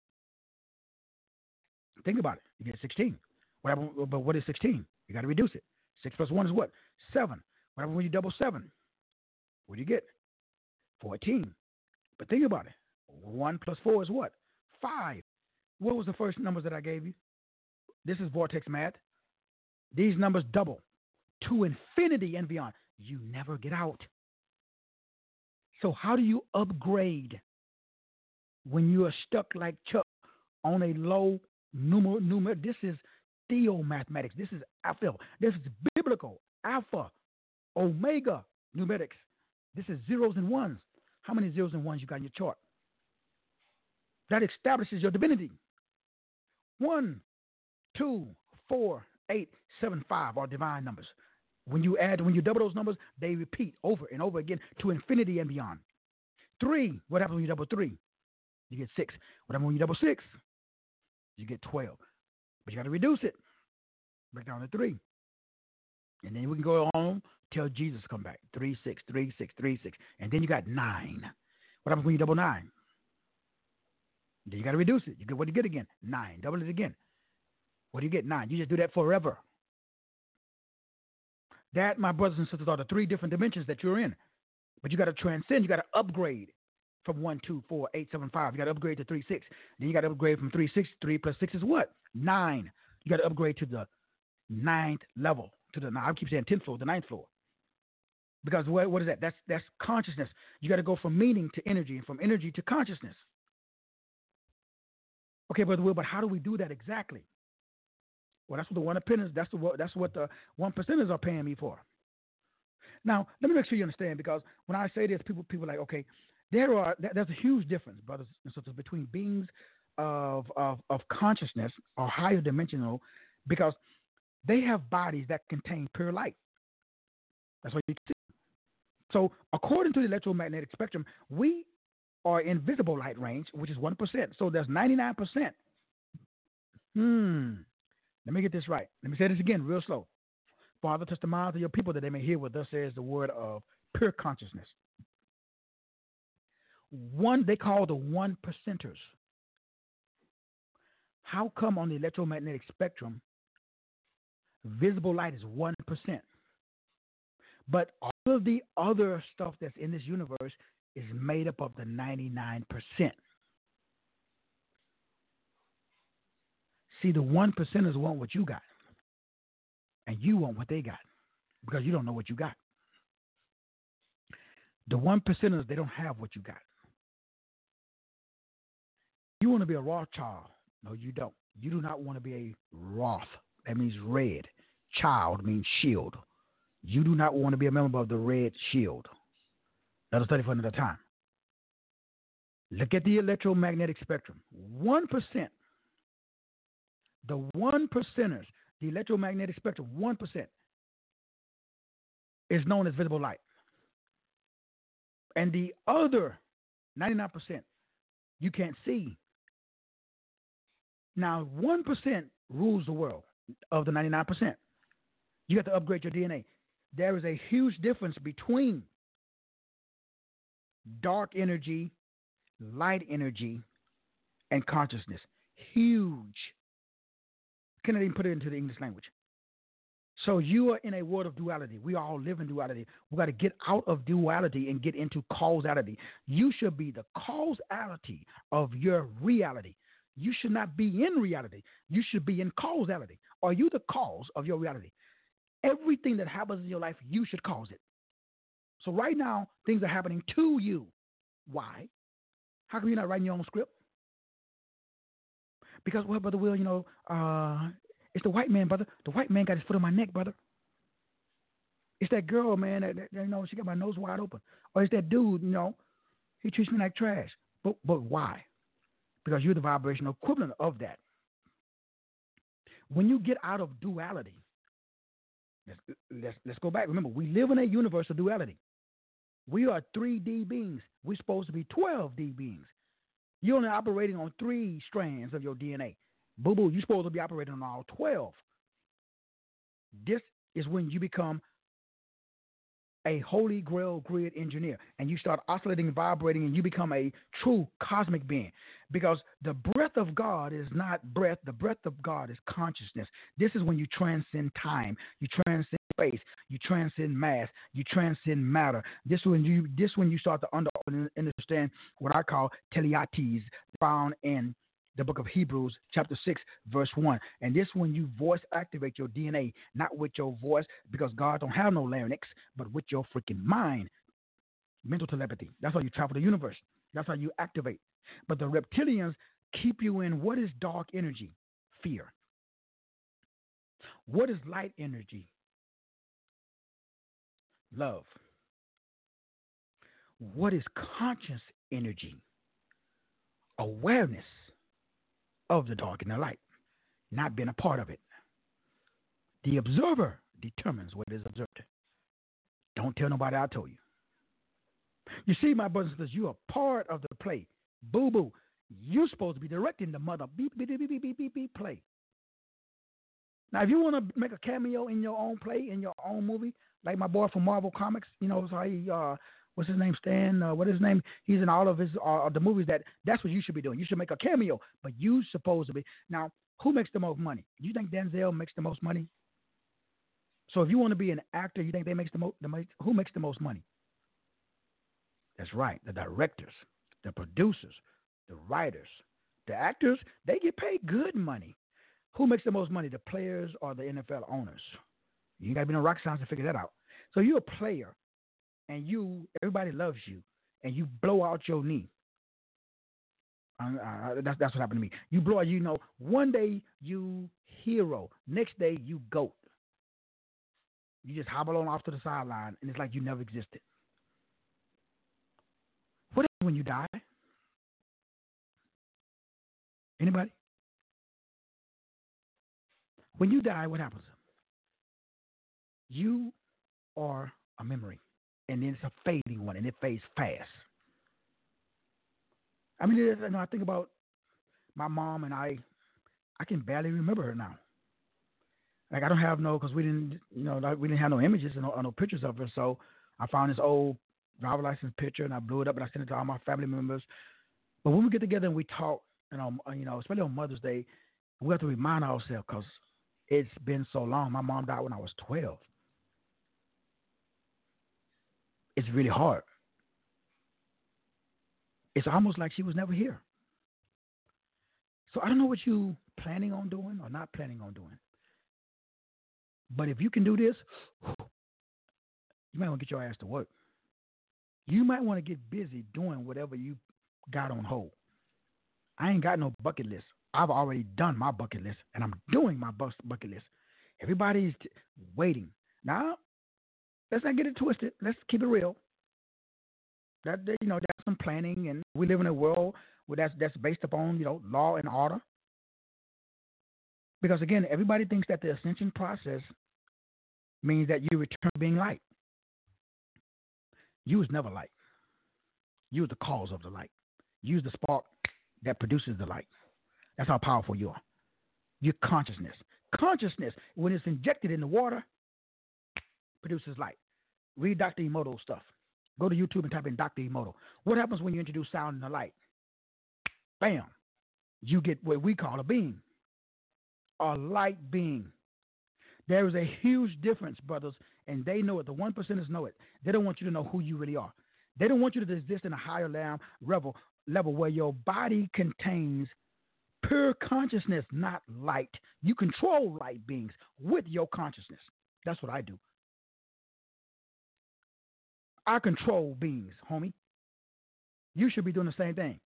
Think about it. You get 16. But what is 16? You got to reduce it. 6 plus 1 is what? 7. What happens when you double 7? What do you get? 14. But think about it. 1 plus 4 is what? 5. What was the first numbers that I gave you? This is vortex math. These numbers double to infinity and beyond. You never get out. So how do you upgrade when you are stuck like Chuck on a low number? This is theomathematics. This is alpha. This is biblical alpha, omega numerics. This is zeros and ones. How many zeros and ones you got in your chart? That establishes your divinity. 1, 2, 4, 8, 7, 5 are divine numbers. When you double those numbers, they repeat over and over again to infinity and beyond. 3, what happens when you double 3? You get 6. What happens when you double 6? You get 12. But you got to reduce it. Break down to 3. And then we can go on till Jesus come back. 3, 6, 3, 6, 3, 6. And then you got 9. What happens when you double 9? Then you got to reduce it. You get what do you get again? 9. Double it again. What do you get? 9. You just do that forever. That, my brothers and sisters, are the 3 different dimensions that you're in. But you got to transcend. You got to upgrade from 1, 2, 4, 8, 7, 5. You got to upgrade to 3, 6. Then you got to upgrade from 3, 6. 3 plus 6 is what? 9. You got to upgrade to the 9th level. I keep saying 10th floor, the 9th floor. Because what is that? That's consciousness. You got to go from meaning to energy, and from energy to consciousness. Okay, Brother Will, but how do we do that exactly? Well, that's what the one percenters, that's what the one percenters are paying me for. Now, let me make sure you understand, because when I say this, people are like, okay, there's a huge difference, brothers and sisters, between beings of consciousness or higher dimensional, because they have bodies that contain pure light. That's what you see. So, according to the electromagnetic spectrum, we are in visible light range, which is 1%. So there's 99%. Let me get this right. Let me say this again real slow. Father, touch the minds of your people that they may hear what thus says the word of pure consciousness. One, they call the 1 percenters. How come on the electromagnetic spectrum, visible light is 1%? But all of the other stuff that's in this universe is made up of the 99%. See, the 1 percenters want what you got, and you want what they got, because you don't know what you got. The 1 percenters, they don't have what you got. You want to be a Rothschild. No, you don't. You do not want to be a Roth. That means red. Child means shield. You do not want to be a member of the red shield. That'll study for another time. Look at the electromagnetic spectrum. 1%. The 1 percenters, the electromagnetic spectrum, 1% is known as visible light. And the other 99%, you can't see. Now, 1% rules the world of the 99%. You have to upgrade your DNA. There is a huge difference between dark energy, light energy, and consciousness. Huge. Cannot even put it into the English language. So you are in a world of duality. We all live in duality. We got to get out of duality and get into causality. You should be the causality of your reality. You should not be in reality. You should be in causality. Are you the cause of your reality? Everything that happens in your life, you should cause it. So right now, things are happening to you. Why? How come you're not writing your own script? Because, well, Brother Will, it's the white man, brother. The white man got his foot on my neck, brother. It's that girl, man, that she got my nose wide open. Or it's that dude, he treats me like trash. But why? Because you're the vibrational equivalent of that. When you get out of duality, let's go back. Remember, we live in a universe of duality. We are 3D beings. We're supposed to be 12D beings. You're only operating on 3 strands of your DNA. Boo-boo, you're supposed to be operating on all 12. This is when you become a holy grail grid engineer, and you start oscillating and vibrating, and you become a true cosmic being. Because the breath of God is not breath. The breath of God is consciousness. This is when you transcend time. You transcend space. You transcend mass. You transcend matter. This when you start to understand what I call teleates, found in the book of Hebrews, chapter 6, verse 1. And this when you voice activate your DNA, not with your voice, because God don't have no larynx, but with your freaking mind. Mental telepathy. That's how you travel the universe. That's how you activate. But the reptilians keep you in what is dark energy? Fear. What is light energy? Love. What is conscious energy? Awareness of the dark and the light, not being a part of it. The observer determines what is observed. Don't tell nobody I told you. You see, my brothers and sisters, you are part of the play. Boo-boo. You're supposed to be directing the mother beep, beep, beep, beep, beep, beep, beep play. Now, if you want to make a cameo in your own play, in your own movie, like my boy from Marvel Comics, so he, what's his name, Stan? What is his name? He's in all of his the movies. That's what you should be doing. You should make a cameo, but you supposed to be. Now, who makes the most money? You think Denzel makes the most money? So if you want to be an actor, you think they makes who makes the most money? That's right, the directors, the producers, the writers, the actors. They get paid good money. Who makes the most money, the players or the NFL owners? You got to be no rocket science to figure that out. So you're a player, and everybody loves you, and you blow out your knee. That's what happened to me. You blow, one day you hero, next day you goat. You just hobble on off to the sideline, and it's like you never existed. What happens when you die? Anybody? When you die, what happens? You are a memory, and then it's a fading one, and it fades fast. I mean, I think about my mom, and I can barely remember her now. Like, I don't have because we didn't have no images or no pictures of her. So I found this old driver license picture, and I blew it up, and I sent it to all my family members. But when we get together and we talk, especially on Mother's Day, we have to remind ourselves because it's been so long. My mom died when I was 12. It's really hard. It's almost like she was never here. So I don't know what you planning on doing or not planning on doing. But if you can do this, you might want to get your ass to work. You might want to get busy doing whatever you got on hold. I ain't got no bucket list. I've already done my bucket list, and I'm doing my bucket list. Everybody's waiting. Now, let's not get it twisted. Let's keep it real. That's some planning, and we live in a world where that's based upon law and order. Because again, everybody thinks that the ascension process means that you return to being light. You was never light. You was the cause of the light. You was the spark that produces the light. That's how powerful you are. Your consciousness. Consciousness, when it's injected in the water, produces light. Read Dr. Emoto's stuff. Go to YouTube and type in Dr. Emoto. What happens when you introduce sound and the light? Bam. You get what we call a beam. A light beam. There is a huge difference, brothers, and they know it. The 1%ers know it. They don't want you to know who you really are. They don't want you to exist in a higher level where your body contains pure consciousness, not light. You control light beings with your consciousness. That's what I do. I control beings, homie. You should be doing the same thing.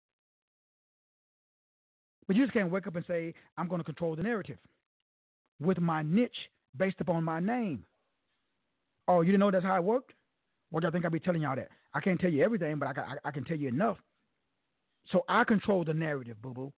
But you just can't wake up and say, I'm going to control the narrative with my niche based upon my name. Oh, you didn't know that's how it worked? What do y'all think I'll be telling y'all that? I can't tell you everything, but I can tell you enough. So I control the narrative, boo-boo.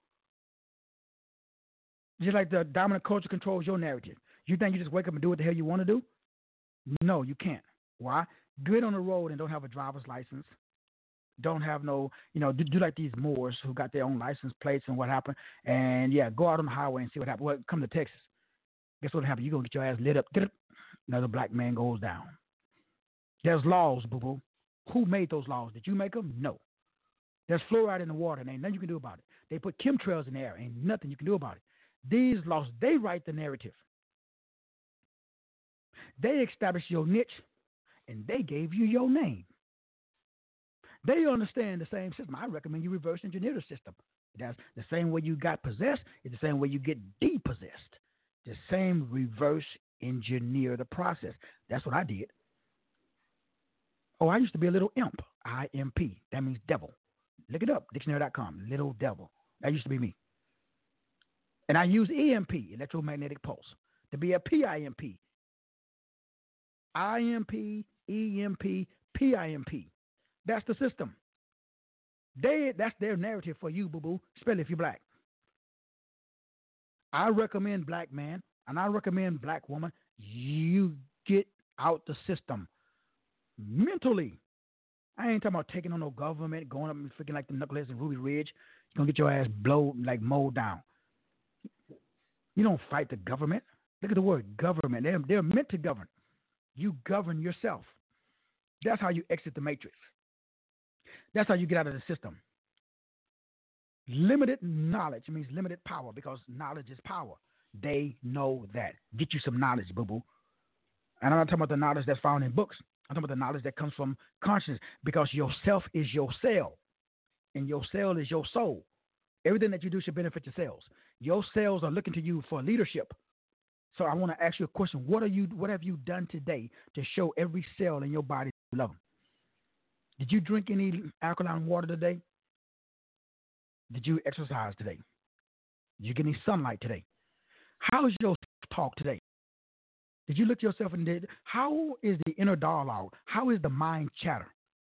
Just like the dominant culture controls your narrative. You think you just wake up and do what the hell you want to do? No, you can't. Why? Get on the road and don't have a driver's license. Don't have no, do like these Moors who got their own license plates and what happened. And, yeah, go out on the highway and see what happened. Well, come to Texas. Guess what happened? You're going to get your ass lit up. Another black man goes down. There's laws, boo-boo. Who made those laws? Did you make them? No. There's fluoride in the water, and ain't nothing you can do about it. They put chemtrails in the air, ain't nothing you can do about it. These laws, they write the narrative. They established your niche, and they gave you your name. They understand the same system. I recommend you reverse engineer the system. That's the same way you got possessed. It's the same way you get depossessed. The same reverse engineer the process. That's what I did. Oh, I used to be a little imp. I-M-P. That means devil. Look it up. Dictionary.com. Little devil. That used to be me. And I use EMP, electromagnetic pulse, to be a PIMP. IMP, EMP, PIMP. That's the system. That's their narrative for you, boo-boo. Spell it if you're black. I recommend black man, and I recommend black woman, you get out the system mentally. I ain't talking about taking on no government, going up and freaking like the knuckleheads in Ruby Ridge. You're going to get your ass mowed down. You don't fight the government. Look at the word government. They're meant to govern. You govern yourself. That's how you exit the matrix. That's how you get out of the system. Limited knowledge means limited power because knowledge is power. They know that. Get you some knowledge, boo-boo. And I'm not talking about the knowledge that's found in books. I'm talking about the knowledge that comes from consciousness because yourself is your cell, and your cell is your soul. Everything that you do should benefit your cells. Your cells are looking to you for leadership. So I want to ask you a question. What have you done today to show every cell in your body you love them? Did you drink any alkaline water today? Did you exercise today? Did you get any sunlight today? How is your talk today? Did you look yourself in the how is the inner dialogue? How is the mind chatter?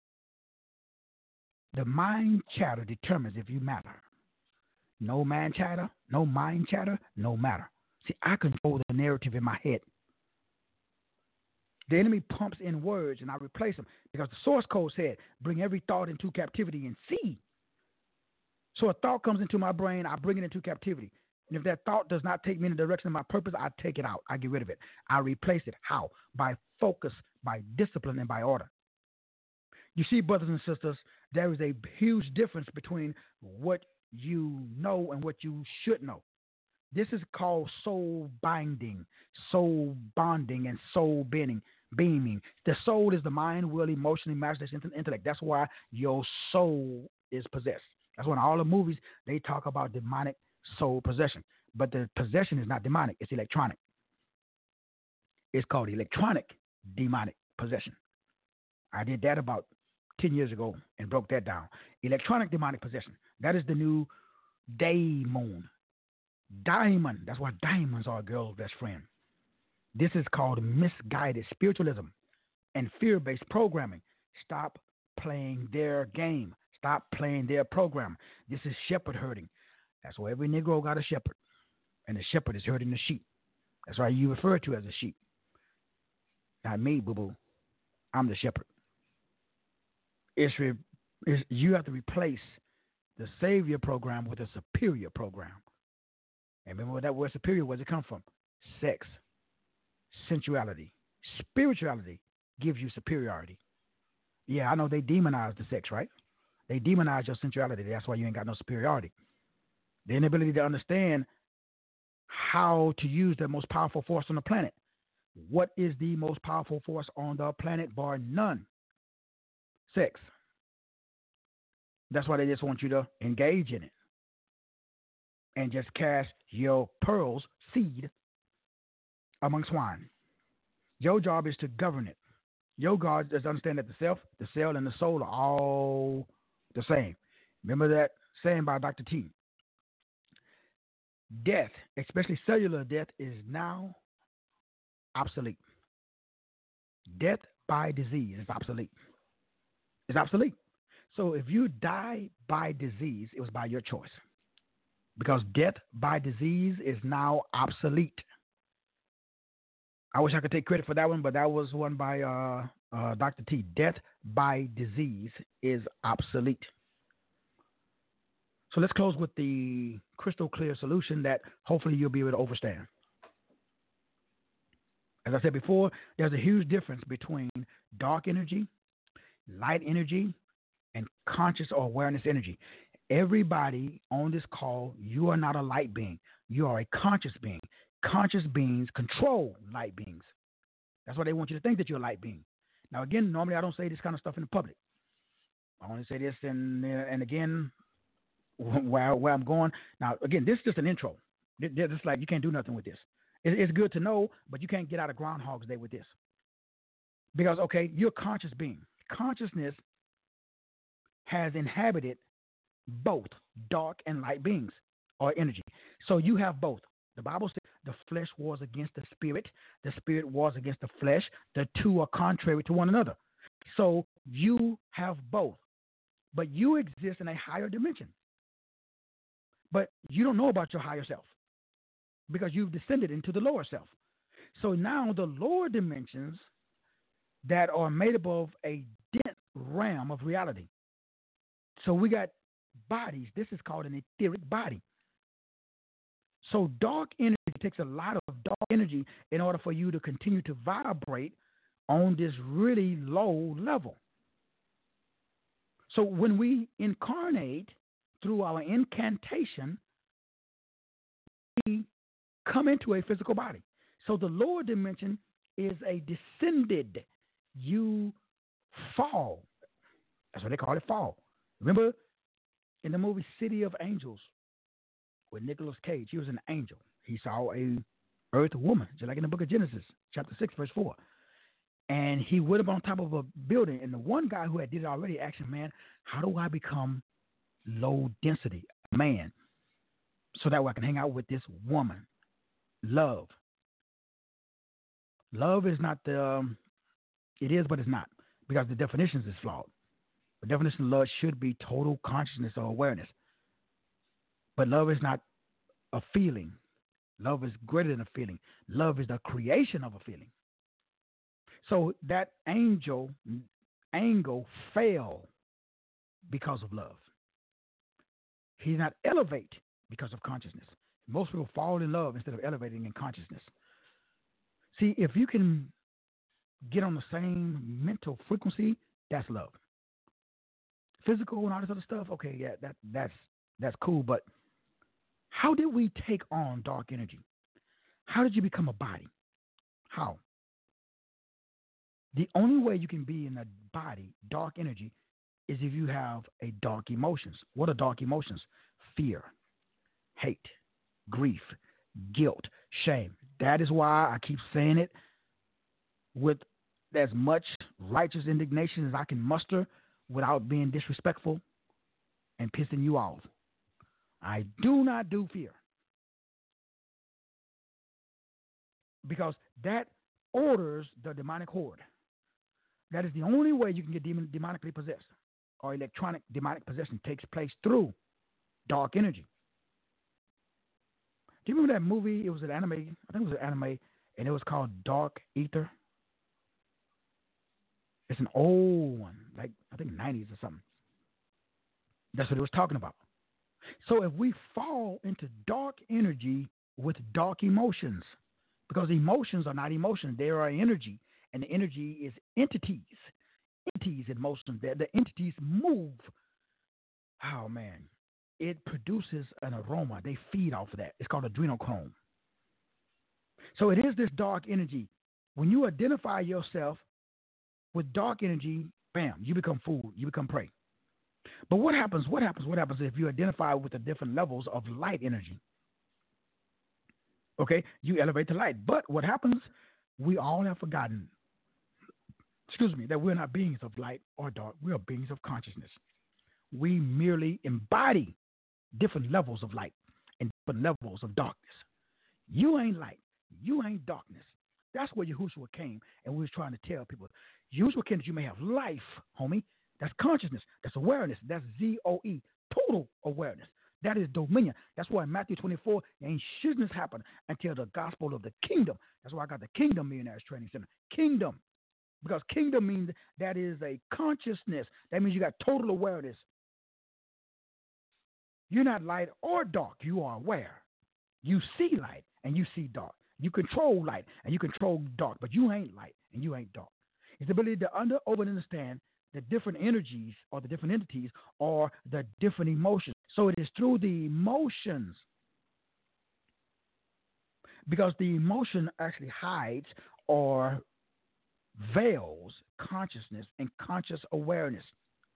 The mind chatter determines if you matter. No man chatter, no mind chatter, no matter. See, I control the narrative in my head. The enemy pumps in words and I replace them because the source code said, bring every thought into captivity and see. So a thought comes into my brain, I bring it into captivity. And if that thought does not take me in the direction of my purpose, I take it out. I get rid of it. I replace it. How? By focus, by discipline, and by order. You see, brothers and sisters, there is a huge difference between what you know and what you should know. This is called soul binding, soul bonding, and soul beaming. The soul is the mind, will, emotion, imagination, intellect. That's why your soul is possessed. That's why in all the movies they talk about demonic soul possession. But the possession is not demonic, it's electronic. It's called electronic demonic possession. I did that about 10 years ago and broke that down. Electronic demonic possession. That is the new daemon. Diamond. That's why diamonds are a girl's best friend. This is called misguided spiritualism and fear-based programming. Stop playing their game. Stop playing their program. This is shepherd herding. That's why every Negro got a shepherd. And the shepherd is herding the sheep. That's why you refer to as a sheep. Not me, boo-boo. I'm the shepherd. You have to replace the savior program with a superior program. And remember what that word superior, where does it come from? Sex, sensuality, spirituality gives you superiority. Yeah, I know they demonize the sex, right? They demonize your sensuality. That's why you ain't got no superiority. The inability to understand how to use the most powerful force on the planet. What is the most powerful force on the planet, bar none? Sex. That's why they just want you to engage in it and just cast your pearls, seed, among swine. Your job is to govern it. Your job is to understand that the self, the cell, and the soul are all the same. Remember that saying by Dr. T. Death, especially cellular death, is now obsolete. Death by disease is obsolete. It's obsolete. So if you die by disease, it was by your choice. Because death by disease is now obsolete. I wish I could take credit for that one, but that was one by Dr. T. Death by disease is obsolete. So let's close with the crystal clear solution that hopefully you'll be able to understand. As I said before, there's a huge difference between dark energy, light energy, and conscious or awareness energy. Everybody on this call, you are not a light being. You are a conscious being. Conscious beings control light beings. That's why they want you to think that you're a light being. Now, again, normally I don't say this kind of stuff in the public. I only say this and again, where I'm going. Now, again, this is just an intro. It's like you can't do nothing with this. It's good to know, but you can't get out of Groundhog's Day with this. Because, okay, you're a conscious being. Consciousness has inhabited both dark and light beings or energy. So you have both. The Bible says the flesh wars against the spirit wars against the flesh. The two are contrary to one another. So you have both. But you exist in a higher dimension. But you don't know about your higher self because you've descended into the lower self. So now the lower dimensions that are made up of a dense realm of reality. So we got bodies. This is called an etheric body. So dark energy takes a lot of dark energy in order for you to continue to vibrate on this really low level. So when we incarnate through our incantation, we come into a physical body. So the lower dimension is a descended. You fall. That's what they call it, fall. Remember in the movie City of Angels with Nicolas Cage, he was an angel. He saw a earth woman, just like in the book of Genesis, chapter 6, verse 4. And he went up on top of a building. And the one guy who had did it already asked him, man, how do I become low density? man so that way I can hang out with this woman. Love. Love is not it is, but it's not, because the definitions is flawed. The definition of love should be total consciousness or awareness. But love is not a feeling. Love is greater than a feeling. Love is the creation of a feeling. So that angle fell because of love. He did not elevate because of consciousness. Most people fall in love instead of elevating in consciousness. See, if you can get on the same mental frequency, that's love. Physical and all this other stuff, okay, yeah, that's cool. But how did we take on dark energy? How did you become a body? How? The only way you can be in a body, dark energy, is if you have a dark emotions. What are dark emotions? Fear, hate, grief, guilt, shame. That is why I keep saying it with as much righteous indignation as I can muster without being disrespectful and pissing you off. I do not do fear, because that orders the demonic horde. That is the only way you can get demonically possessed, or electronic demonic possession takes place through dark energy. Do you remember that movie? It was an anime. I think it was an anime, and it was called Dark Ether. It's an old one, like I think 90s or something. That's what it was talking about. So if we fall into dark energy with dark emotions, because emotions are not emotions, they are energy, and the energy is entities in motion. The entities move. Oh man, it produces an aroma. They feed off of that. It's called adrenochrome. So it is this dark energy. When you identify yourself with dark energy, bam, you become food. You become prey. But what happens if you identify with the different levels of light energy? Okay, you elevate the light. But what happens, we all have forgotten, that we're not beings of light or dark. We are beings of consciousness. We merely embody different levels of light and different levels of darkness. You ain't light. You ain't darkness. That's where Yahushua came, and we was trying to tell people. Yahushua came that you may have life, homie. That's consciousness. That's awareness. That's ZOE, total awareness. That is dominion. That's why in Matthew 24, ain't shouldn't happen until the gospel of the kingdom. That's why I got the Kingdom Millionaires Training Center. Kingdom. Because kingdom means that is a consciousness. That means you got total awareness. You're not light or dark. You are aware. You see light and you see dark. You control light and you control dark, but you ain't light and you ain't dark. It's the ability to understand the different energies or the different entities or the different emotions. So it is through the emotions, because the emotion actually hides or veils consciousness and conscious awareness.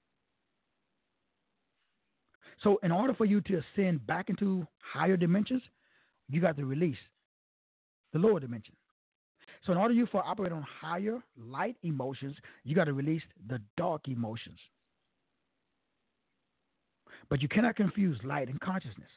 So in order for you to ascend back into higher dimensions, you got to release the lower dimension. So in order for you to operate on higher light emotions, you got to release the dark emotions. But you cannot confuse light and consciousness,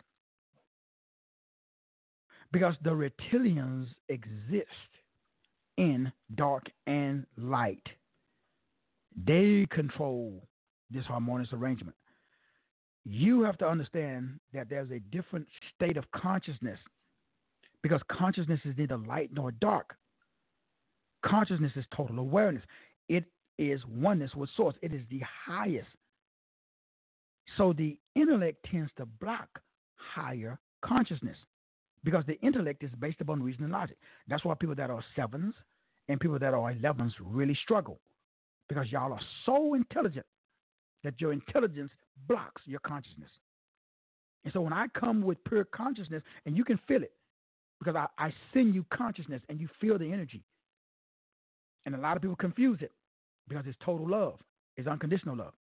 because the reptilians exist in dark and light. They control this harmonious arrangement. You have to understand that there's a different state of consciousness, because consciousness is neither light nor dark. Consciousness is total awareness. It is oneness with source. It is the highest. So the intellect tends to block higher consciousness, because the intellect is based upon reason and logic. That's why people that are 7s and people that are 11s really struggle, because y'all are so intelligent that your intelligence blocks your consciousness. And so when I come with pure consciousness, and you can feel it, because I send you consciousness and you feel the energy. And a lot of people confuse it, because it's total love. It's unconditional love.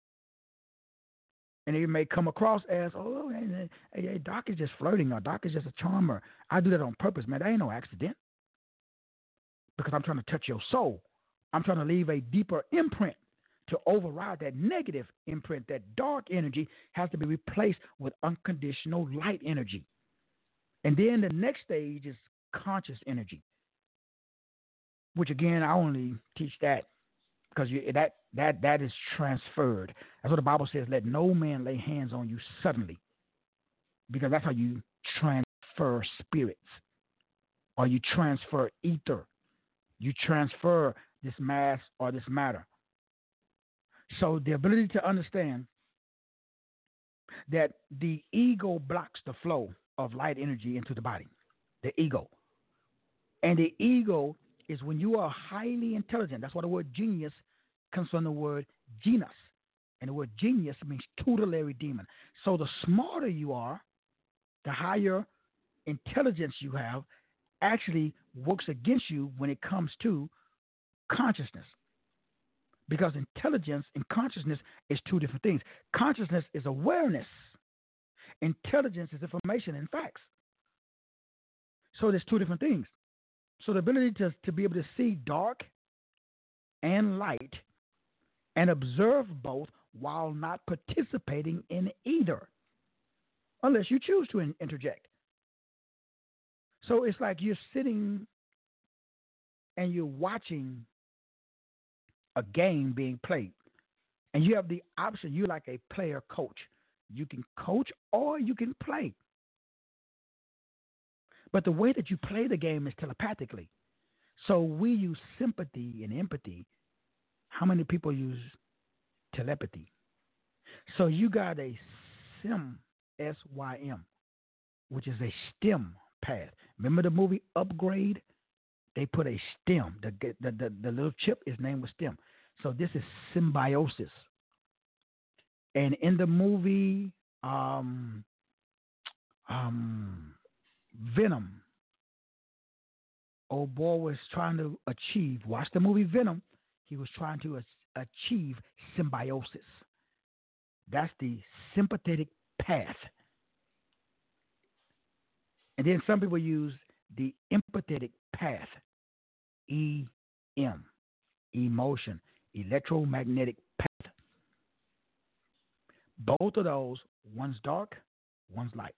And it may come across as, oh, hey, Doc is just flirting, or Doc is just a charmer. I do that on purpose, man. That ain't no accident. Because I'm trying to touch your soul. I'm trying to leave a deeper imprint to override that negative imprint, that dark energy has to be replaced with unconditional light energy. And then the next stage is conscious energy, which again, I only teach that because that is transferred. That's what the Bible says, let no man lay hands on you suddenly, because that's how you transfer spirits, or you transfer ether. You transfer this mass or this matter. So the ability to understand that the ego blocks the flow of light energy into the body, the ego. And the ego is when you are highly intelligent. That's why the word genius comes from the word genus. And the word genius means tutelary demon. So the smarter you are, the higher intelligence you have, actually works against you when it comes to consciousness. Because intelligence and consciousness is two different things. Consciousness is awareness. Intelligence is information and facts. So there's two different things. So the ability to be able to see dark and light and observe both while not participating in either, unless you choose to interject. So it's like you're sitting and you're watching a game being played, and you have the option. You're like a player coach. You can coach or you can play. But the way that you play the game is telepathically. So we use sympathy and empathy. How many people use telepathy? So you got a SYM, SYM, which is a STEM path. Remember the movie Upgrade? They put a STEM. The little chip is named with STEM. So this is symbiosis. And in the movie Venom, old boy was trying to achieve. Watch the movie Venom. He was trying to achieve symbiosis. That's the sympathetic path. And then some people use the empathetic path, EM, emotion, electromagnetic path. Both of those, one's dark, one's light.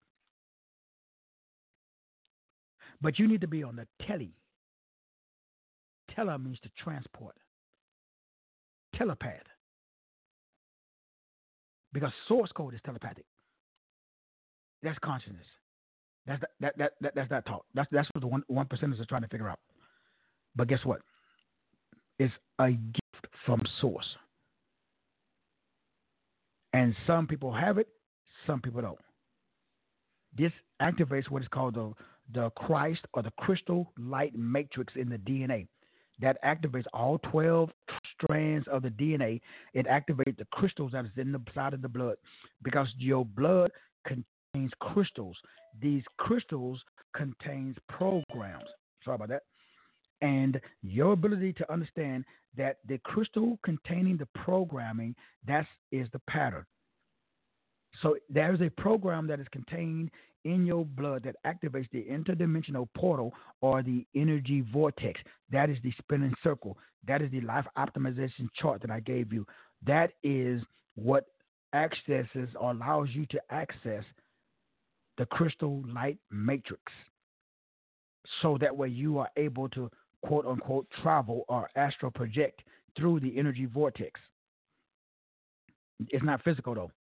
But you need to be on the tele. Tele means to transport. Telepath. Because source code is telepathic. That's consciousness. That's that talk. That's what the one percenters are trying to figure out. But guess what? It's a gift from source. And some people have it, some people don't. This activates what is called the Christ or the crystal light matrix in the DNA. That activates all 12 strands of the DNA. It activates the crystals that is inside of the blood, because your blood contains crystals. These crystals contains programs. Sorry about that. And your ability to understand that the crystal containing the programming, that is the pattern. So there is a program that is contained in your blood that activates the interdimensional portal or the energy vortex. That is the spinning circle. That is the life optimization chart that I gave you. That is what accesses or allows you to access the crystal light matrix. So that way you are able to, quote unquote, travel or astral project through the energy vortex. It's not physical though.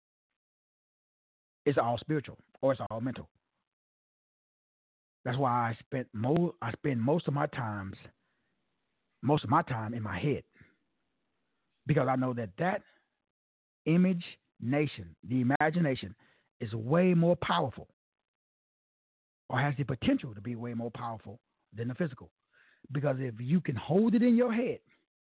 It's all spiritual or it's all mental. That's why I spend most of my time in my head, because I know that imagination, the imagination, is way more powerful, or has the potential to be way more powerful than the physical. Because if you can hold it in your head,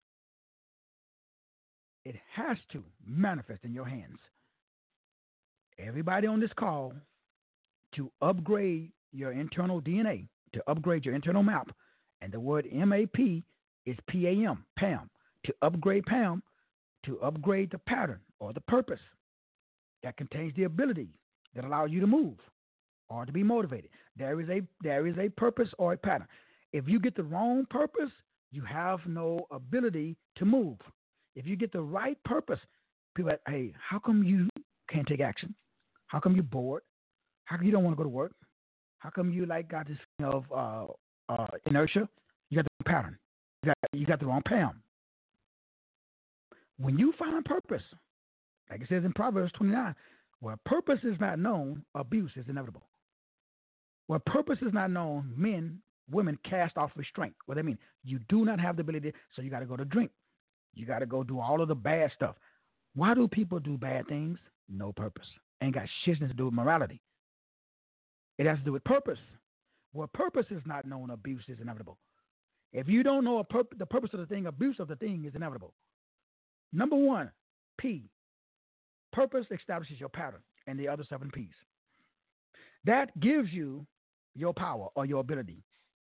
it has to manifest in your hands. Everybody on this call, to upgrade your internal DNA, to upgrade your internal map, and the word MAP is PAM, PAM. To upgrade PAM, to upgrade the pattern or the purpose that contains the ability that allows you to move or to be motivated. There is a purpose or a pattern. If you get the wrong purpose, you have no ability to move. If you get the right purpose, people are like, hey, how come you can't take action? How come you're bored? How come you don't want to go to work? How come you like got this feeling of inertia? You got the wrong pattern. You got the wrong Pam. When you find purpose, like it says in Proverbs 29, where purpose is not known, abuse is inevitable. Where purpose is not known, women cast off restraint. What do I mean? You do not have the ability, so you got to go to drink. You got to go do all of the bad stuff. Why do people do bad things? No purpose. Ain't got shit to do with morality. It has to do with purpose. Where purpose is not known, abuse is inevitable. If you don't know the purpose of the thing, abuse of the thing is inevitable. Number one, P. Purpose establishes your pattern and the other 7 P's. That gives you your power or your ability.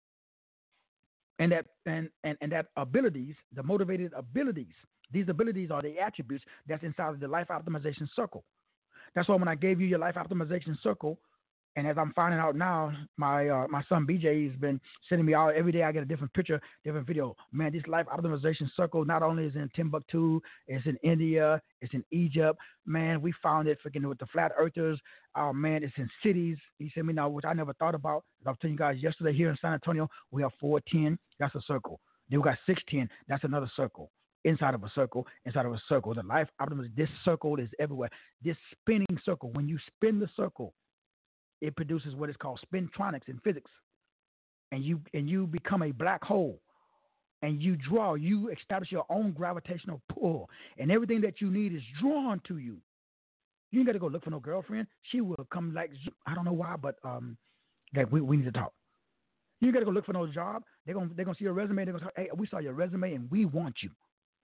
And that abilities, the motivated abilities, these abilities are the attributes that's inside of the life optimization circle. That's why when I gave you your life optimization circle, and as I'm finding out now, my son BJ has been sending me out every day. I get a different picture, different video. Man, this life optimization circle not only is in Timbuktu, it's in India, it's in Egypt. Man, we found it freaking with the flat earthers. Man, it's in cities. He sent me now, which I never thought about. I was telling you guys yesterday here in San Antonio, we have 410. That's a circle. Then we got 610. That's another circle. Inside of a circle, the life optimization. This circle is everywhere. This spinning circle. When you spin the circle, it produces what is called spintronics in physics, and you become a black hole, and you establish your own gravitational pull, and everything that you need is drawn to you. You ain't got to go look for no girlfriend. She will come like, I don't know why, but like we need to talk. You ain't got to go look for no job. They're gonna see your resume. They're gonna say, hey, we saw your resume and we want you.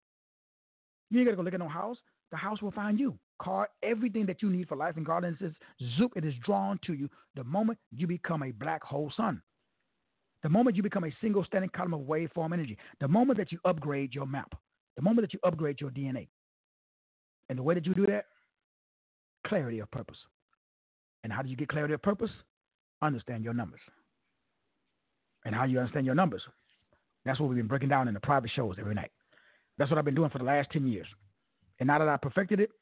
You ain't got to go look at no house. The house will find you. Car, everything that you need for life and godliness is zoop. It is drawn to you the moment you become a black hole sun. The moment you become a single standing column of waveform energy. The moment that you upgrade your map. The moment that you upgrade your DNA. And the way that you do that, clarity of purpose. And how do you get clarity of purpose? Understand your numbers. And how you understand your numbers? That's what we've been breaking down in the private shows every night. That's what I've been doing for the last 10 years. And now that I perfected it,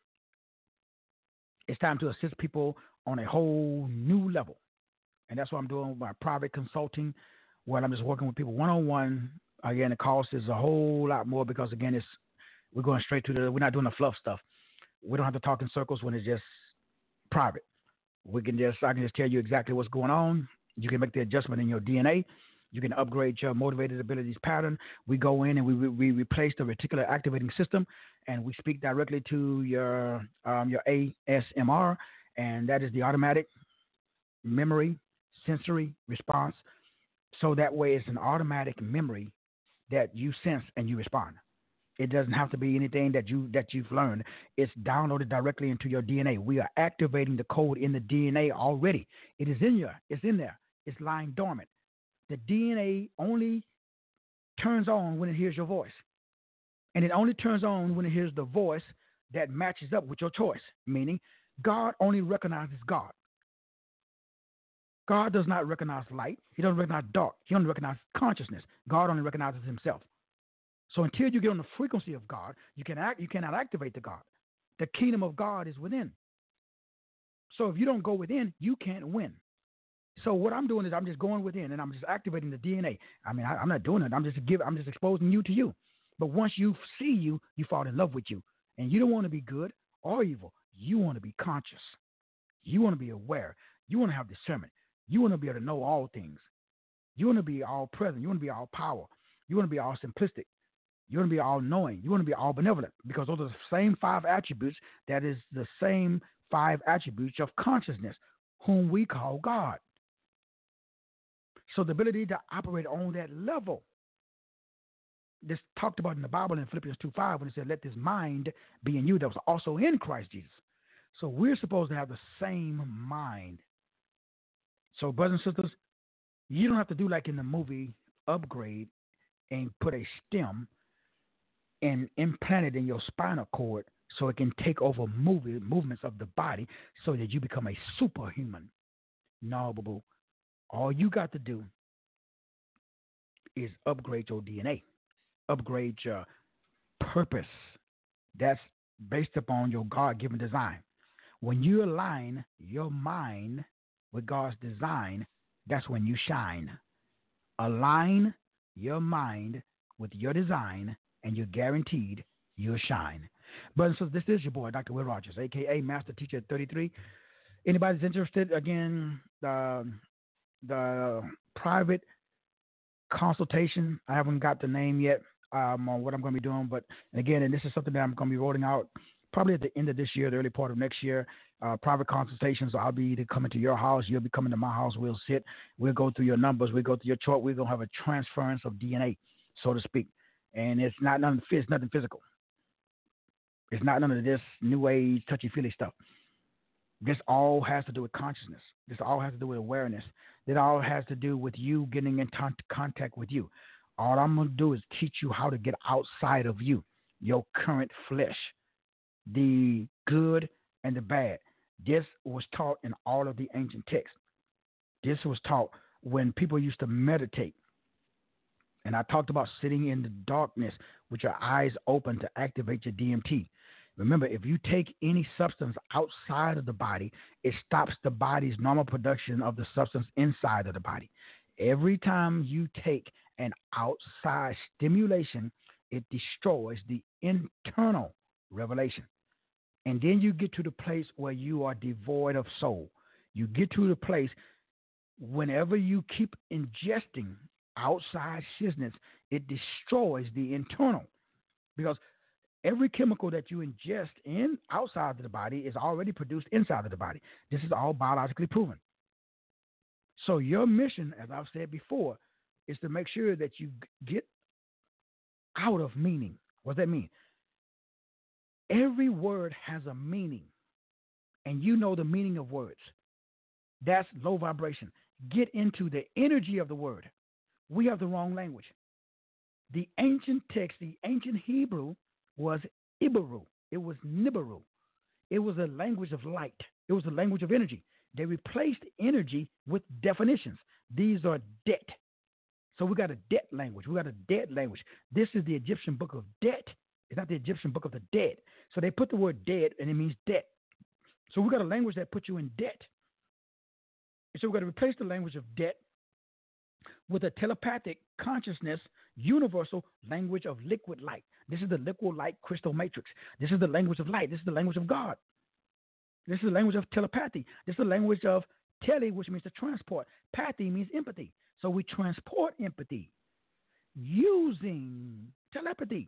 it's time to assist people on a whole new level. And that's what I'm doing with my private consulting, where I'm just working with people one-on-one. Again, the cost is a whole lot more because, again, we're going straight to we're not doing the fluff stuff. We don't have to talk in circles when it's just private. I can just tell you exactly what's going on. You can make the adjustment in your DNA. You can upgrade your motivated abilities pattern. We go in and we replace the reticular activating system, and we speak directly to your ASMR, and that is the automatic memory sensory response. So that way, it's an automatic memory that you sense and you respond. It doesn't have to be anything that you've learned. It's downloaded directly into your DNA. We are activating the code in the DNA already. It is in there. It's in there. It's lying dormant. The DNA only turns on when it hears your voice. And it only turns on when it hears the voice that matches up with your choice, meaning God only recognizes God. God does not recognize light. He doesn't recognize dark. He only recognizes consciousness. God only recognizes himself. So until you get on the frequency of God, you cannot activate the God. The kingdom of God is within. So if you don't go within, you can't win. So what I'm doing is I'm just going within and I'm just activating the DNA. I mean, I'm not doing it. I'm just exposing you to you. But once you see you fall in love with you. And you don't want to be good or evil. You want to be conscious. You want to be aware. You want to have discernment. You want to be able to know all things. You want to be all present. You want to be all power. You want to be all simplistic. You want to be all knowing. You want to be all benevolent. Because those are the same 5 attributes. That is the same 5 attributes of consciousness, whom we call God. So the ability to operate on that level, this talked about in the Bible in Philippians 2:5 when it said, let this mind be in you that was also in Christ Jesus. So we're supposed to have the same mind. So brothers and sisters, you don't have to do like in the movie Upgrade and put a stem and implant it in your spinal cord so it can take over movements of the body so that you become a superhuman. No, boo-boo. All you got to do is upgrade your DNA, upgrade your purpose, That's based upon your God-given design. When you align your mind with God's design, that's when you shine. Align your mind with your design, and you're guaranteed you'll shine. Brothers and sisters, this is your boy, Dr. Will Rogers, a.k.a. Master Teacher at 33. Anybody's interested, again, the private consultation, I haven't got the name yet on what I'm going to be doing, but again, and this is something that I'm going to be rolling out probably at the end of this year, the early part of next year, private consultations. I'll be either coming to your house, you'll be coming to my house, we'll sit, we'll go through your numbers, we'll go through your chart, we're going to have a transference of DNA, so to speak. And it's nothing physical. It's not none of this new age, touchy-feely stuff. This all has to do with consciousness. This all has to do with awareness. This all has to do with you getting in contact with you. All I'm going to do is teach you how to get outside of you, your current flesh, the good and the bad. This was taught in all of the ancient texts. This was taught when people used to meditate. And I talked about sitting in the darkness with your eyes open to activate your DMT. Remember, if you take any substance outside of the body, it stops the body's normal production of the substance inside of the body. Every time you take an outside stimulation, it destroys the internal revelation. And then you get to the place where you are devoid of soul. You get to the place whenever you keep ingesting outside shizness, it destroys the internal, because every chemical that you ingest in outside of the body is already produced inside of the body. This is all biologically proven. So your mission, as I've said before, is to make sure that you get out of meaning. What does that mean? Every word has a meaning, and you know the meaning of words. That's low vibration. Get into the energy of the word. We have the wrong language. The ancient text, the ancient Hebrew, was Iberu. It was Nibiru. It was a language of light. It was a language of energy. They replaced energy with definitions. These are debt. So we got a debt language. We got a dead language. This is the Egyptian book of debt. It's not the Egyptian book of the dead. So they put the word dead, and it means debt. So we got a language that puts you in debt. So we got to replace the language of debt with a telepathic consciousness, universal language of liquid light. This is the liquid light crystal matrix. This is the language of light. This is the language of God. This is the language of telepathy. This is the language of tele, which means to transport. Pathy means empathy. So we transport empathy using telepathy.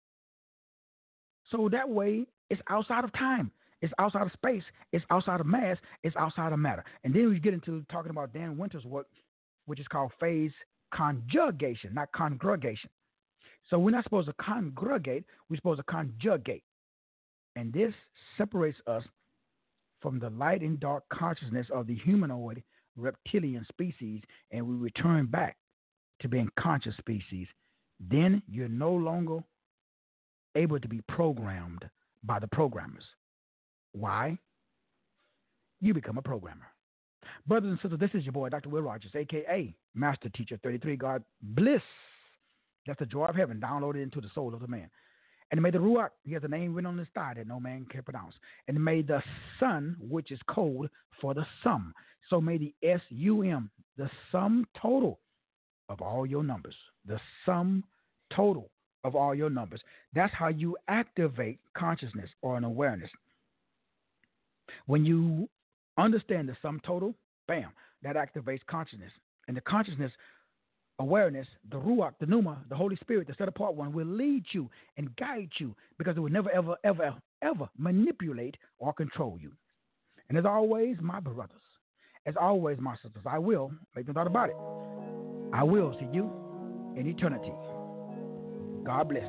So that way it's outside of time. It's outside of space. It's outside of mass. It's outside of matter. And then we get into talking about Dan Winter's work, which is called phase conjugation, not congregation. So we're not supposed to congregate. We're supposed to conjugate. And this separates us from the light and dark consciousness of the humanoid reptilian species, and we return back to being conscious species. Then you're no longer able to be programmed by the programmers. Why? You become a programmer. Brothers and sisters, this is your boy, Dr. Will Rogers, a.k.a. Master Teacher 33. God bliss. That's the joy of heaven downloaded into the soul of the man. And may the Ruach, he has a name written on his thigh that no man can pronounce. And may the sun, which is code for the sum. So may the SUM, the sum total of all your numbers. The sum total of all your numbers. That's how you activate consciousness or an awareness. When you understand the sum total, bam, that activates consciousness. And the consciousness, awareness, the Ruach, the Pneuma, the Holy Spirit, the set apart one, will lead you and guide you, because it will never, ever, ever, ever manipulate or control you. And as always, my brothers, as always, my sisters, I will, make no doubt about it, I will see you in eternity. God bless.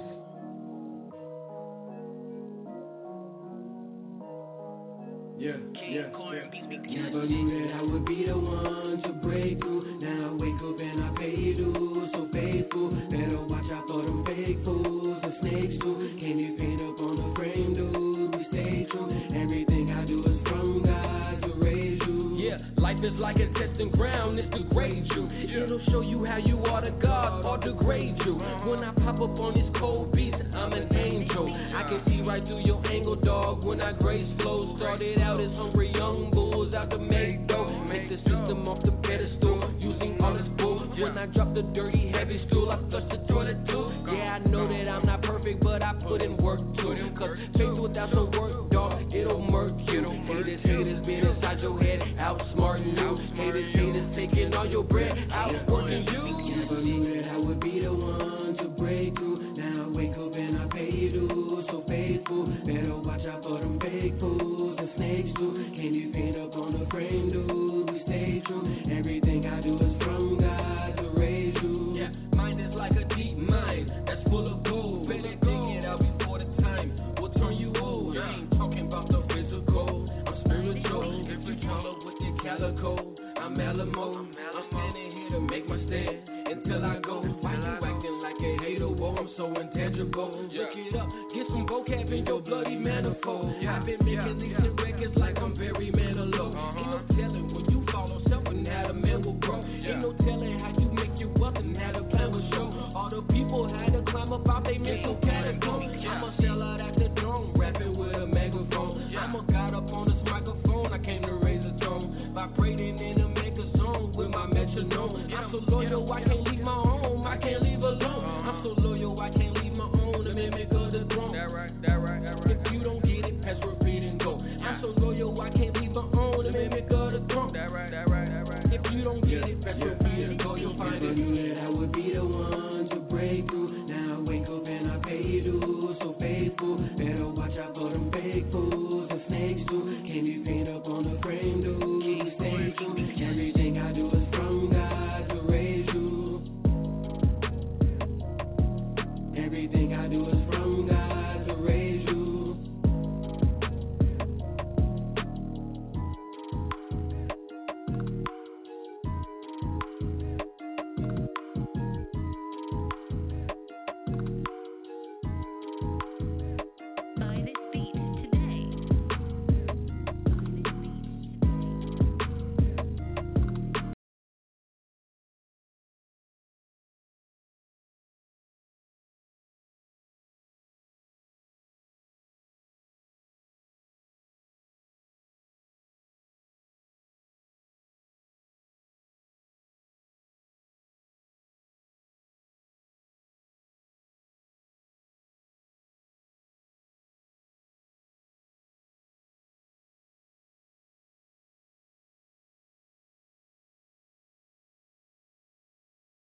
Never knew that I would be the one to break through. Now I wake up and I pay dues. So faithful, better watch out for them fake fools and snakes too. Can't be paint up on the frame, dude. We stay true. Everything I do is from God to raise you. Yeah, life is like a testing ground, it's degrade you. It'll show you how you are to God or degrade you. When I pop up on this cold beat, I'm an angel. I can see right through your angle, dog. When I grace flow, started out as hungry young bulls out to make dough. Make the system off the pedestal, using all this bull. When I drop the dirty, heavy stool, I flush the toilet too. Yeah, I know that I'm not perfect, but I put in work too. Cause faith without some work, dog, it'll murk you. Haters been inside your head, outsmarting you. Haters taking all your bread, outworking you. Never knew that I would be the one to break through. Now I wake up and I pay you dues, so faithful. Better watch out for them fake fools and snakes too. Can you paint up on the frame, dude? We stay true. Everything I do is from God to raise you. Yeah, mine is like a deep mine that's full of gold. Better dig it out before the time will turn you old. I ain't talking about the physical, I'm spiritual. If you follow with your calico, I'm Alamo. I'm standing here to make my stand until I go. Why you acting like a hater? Whoa, I'm so intangible. Look it up, get some vocab in your bloody manifold. I've been making these records like I'm very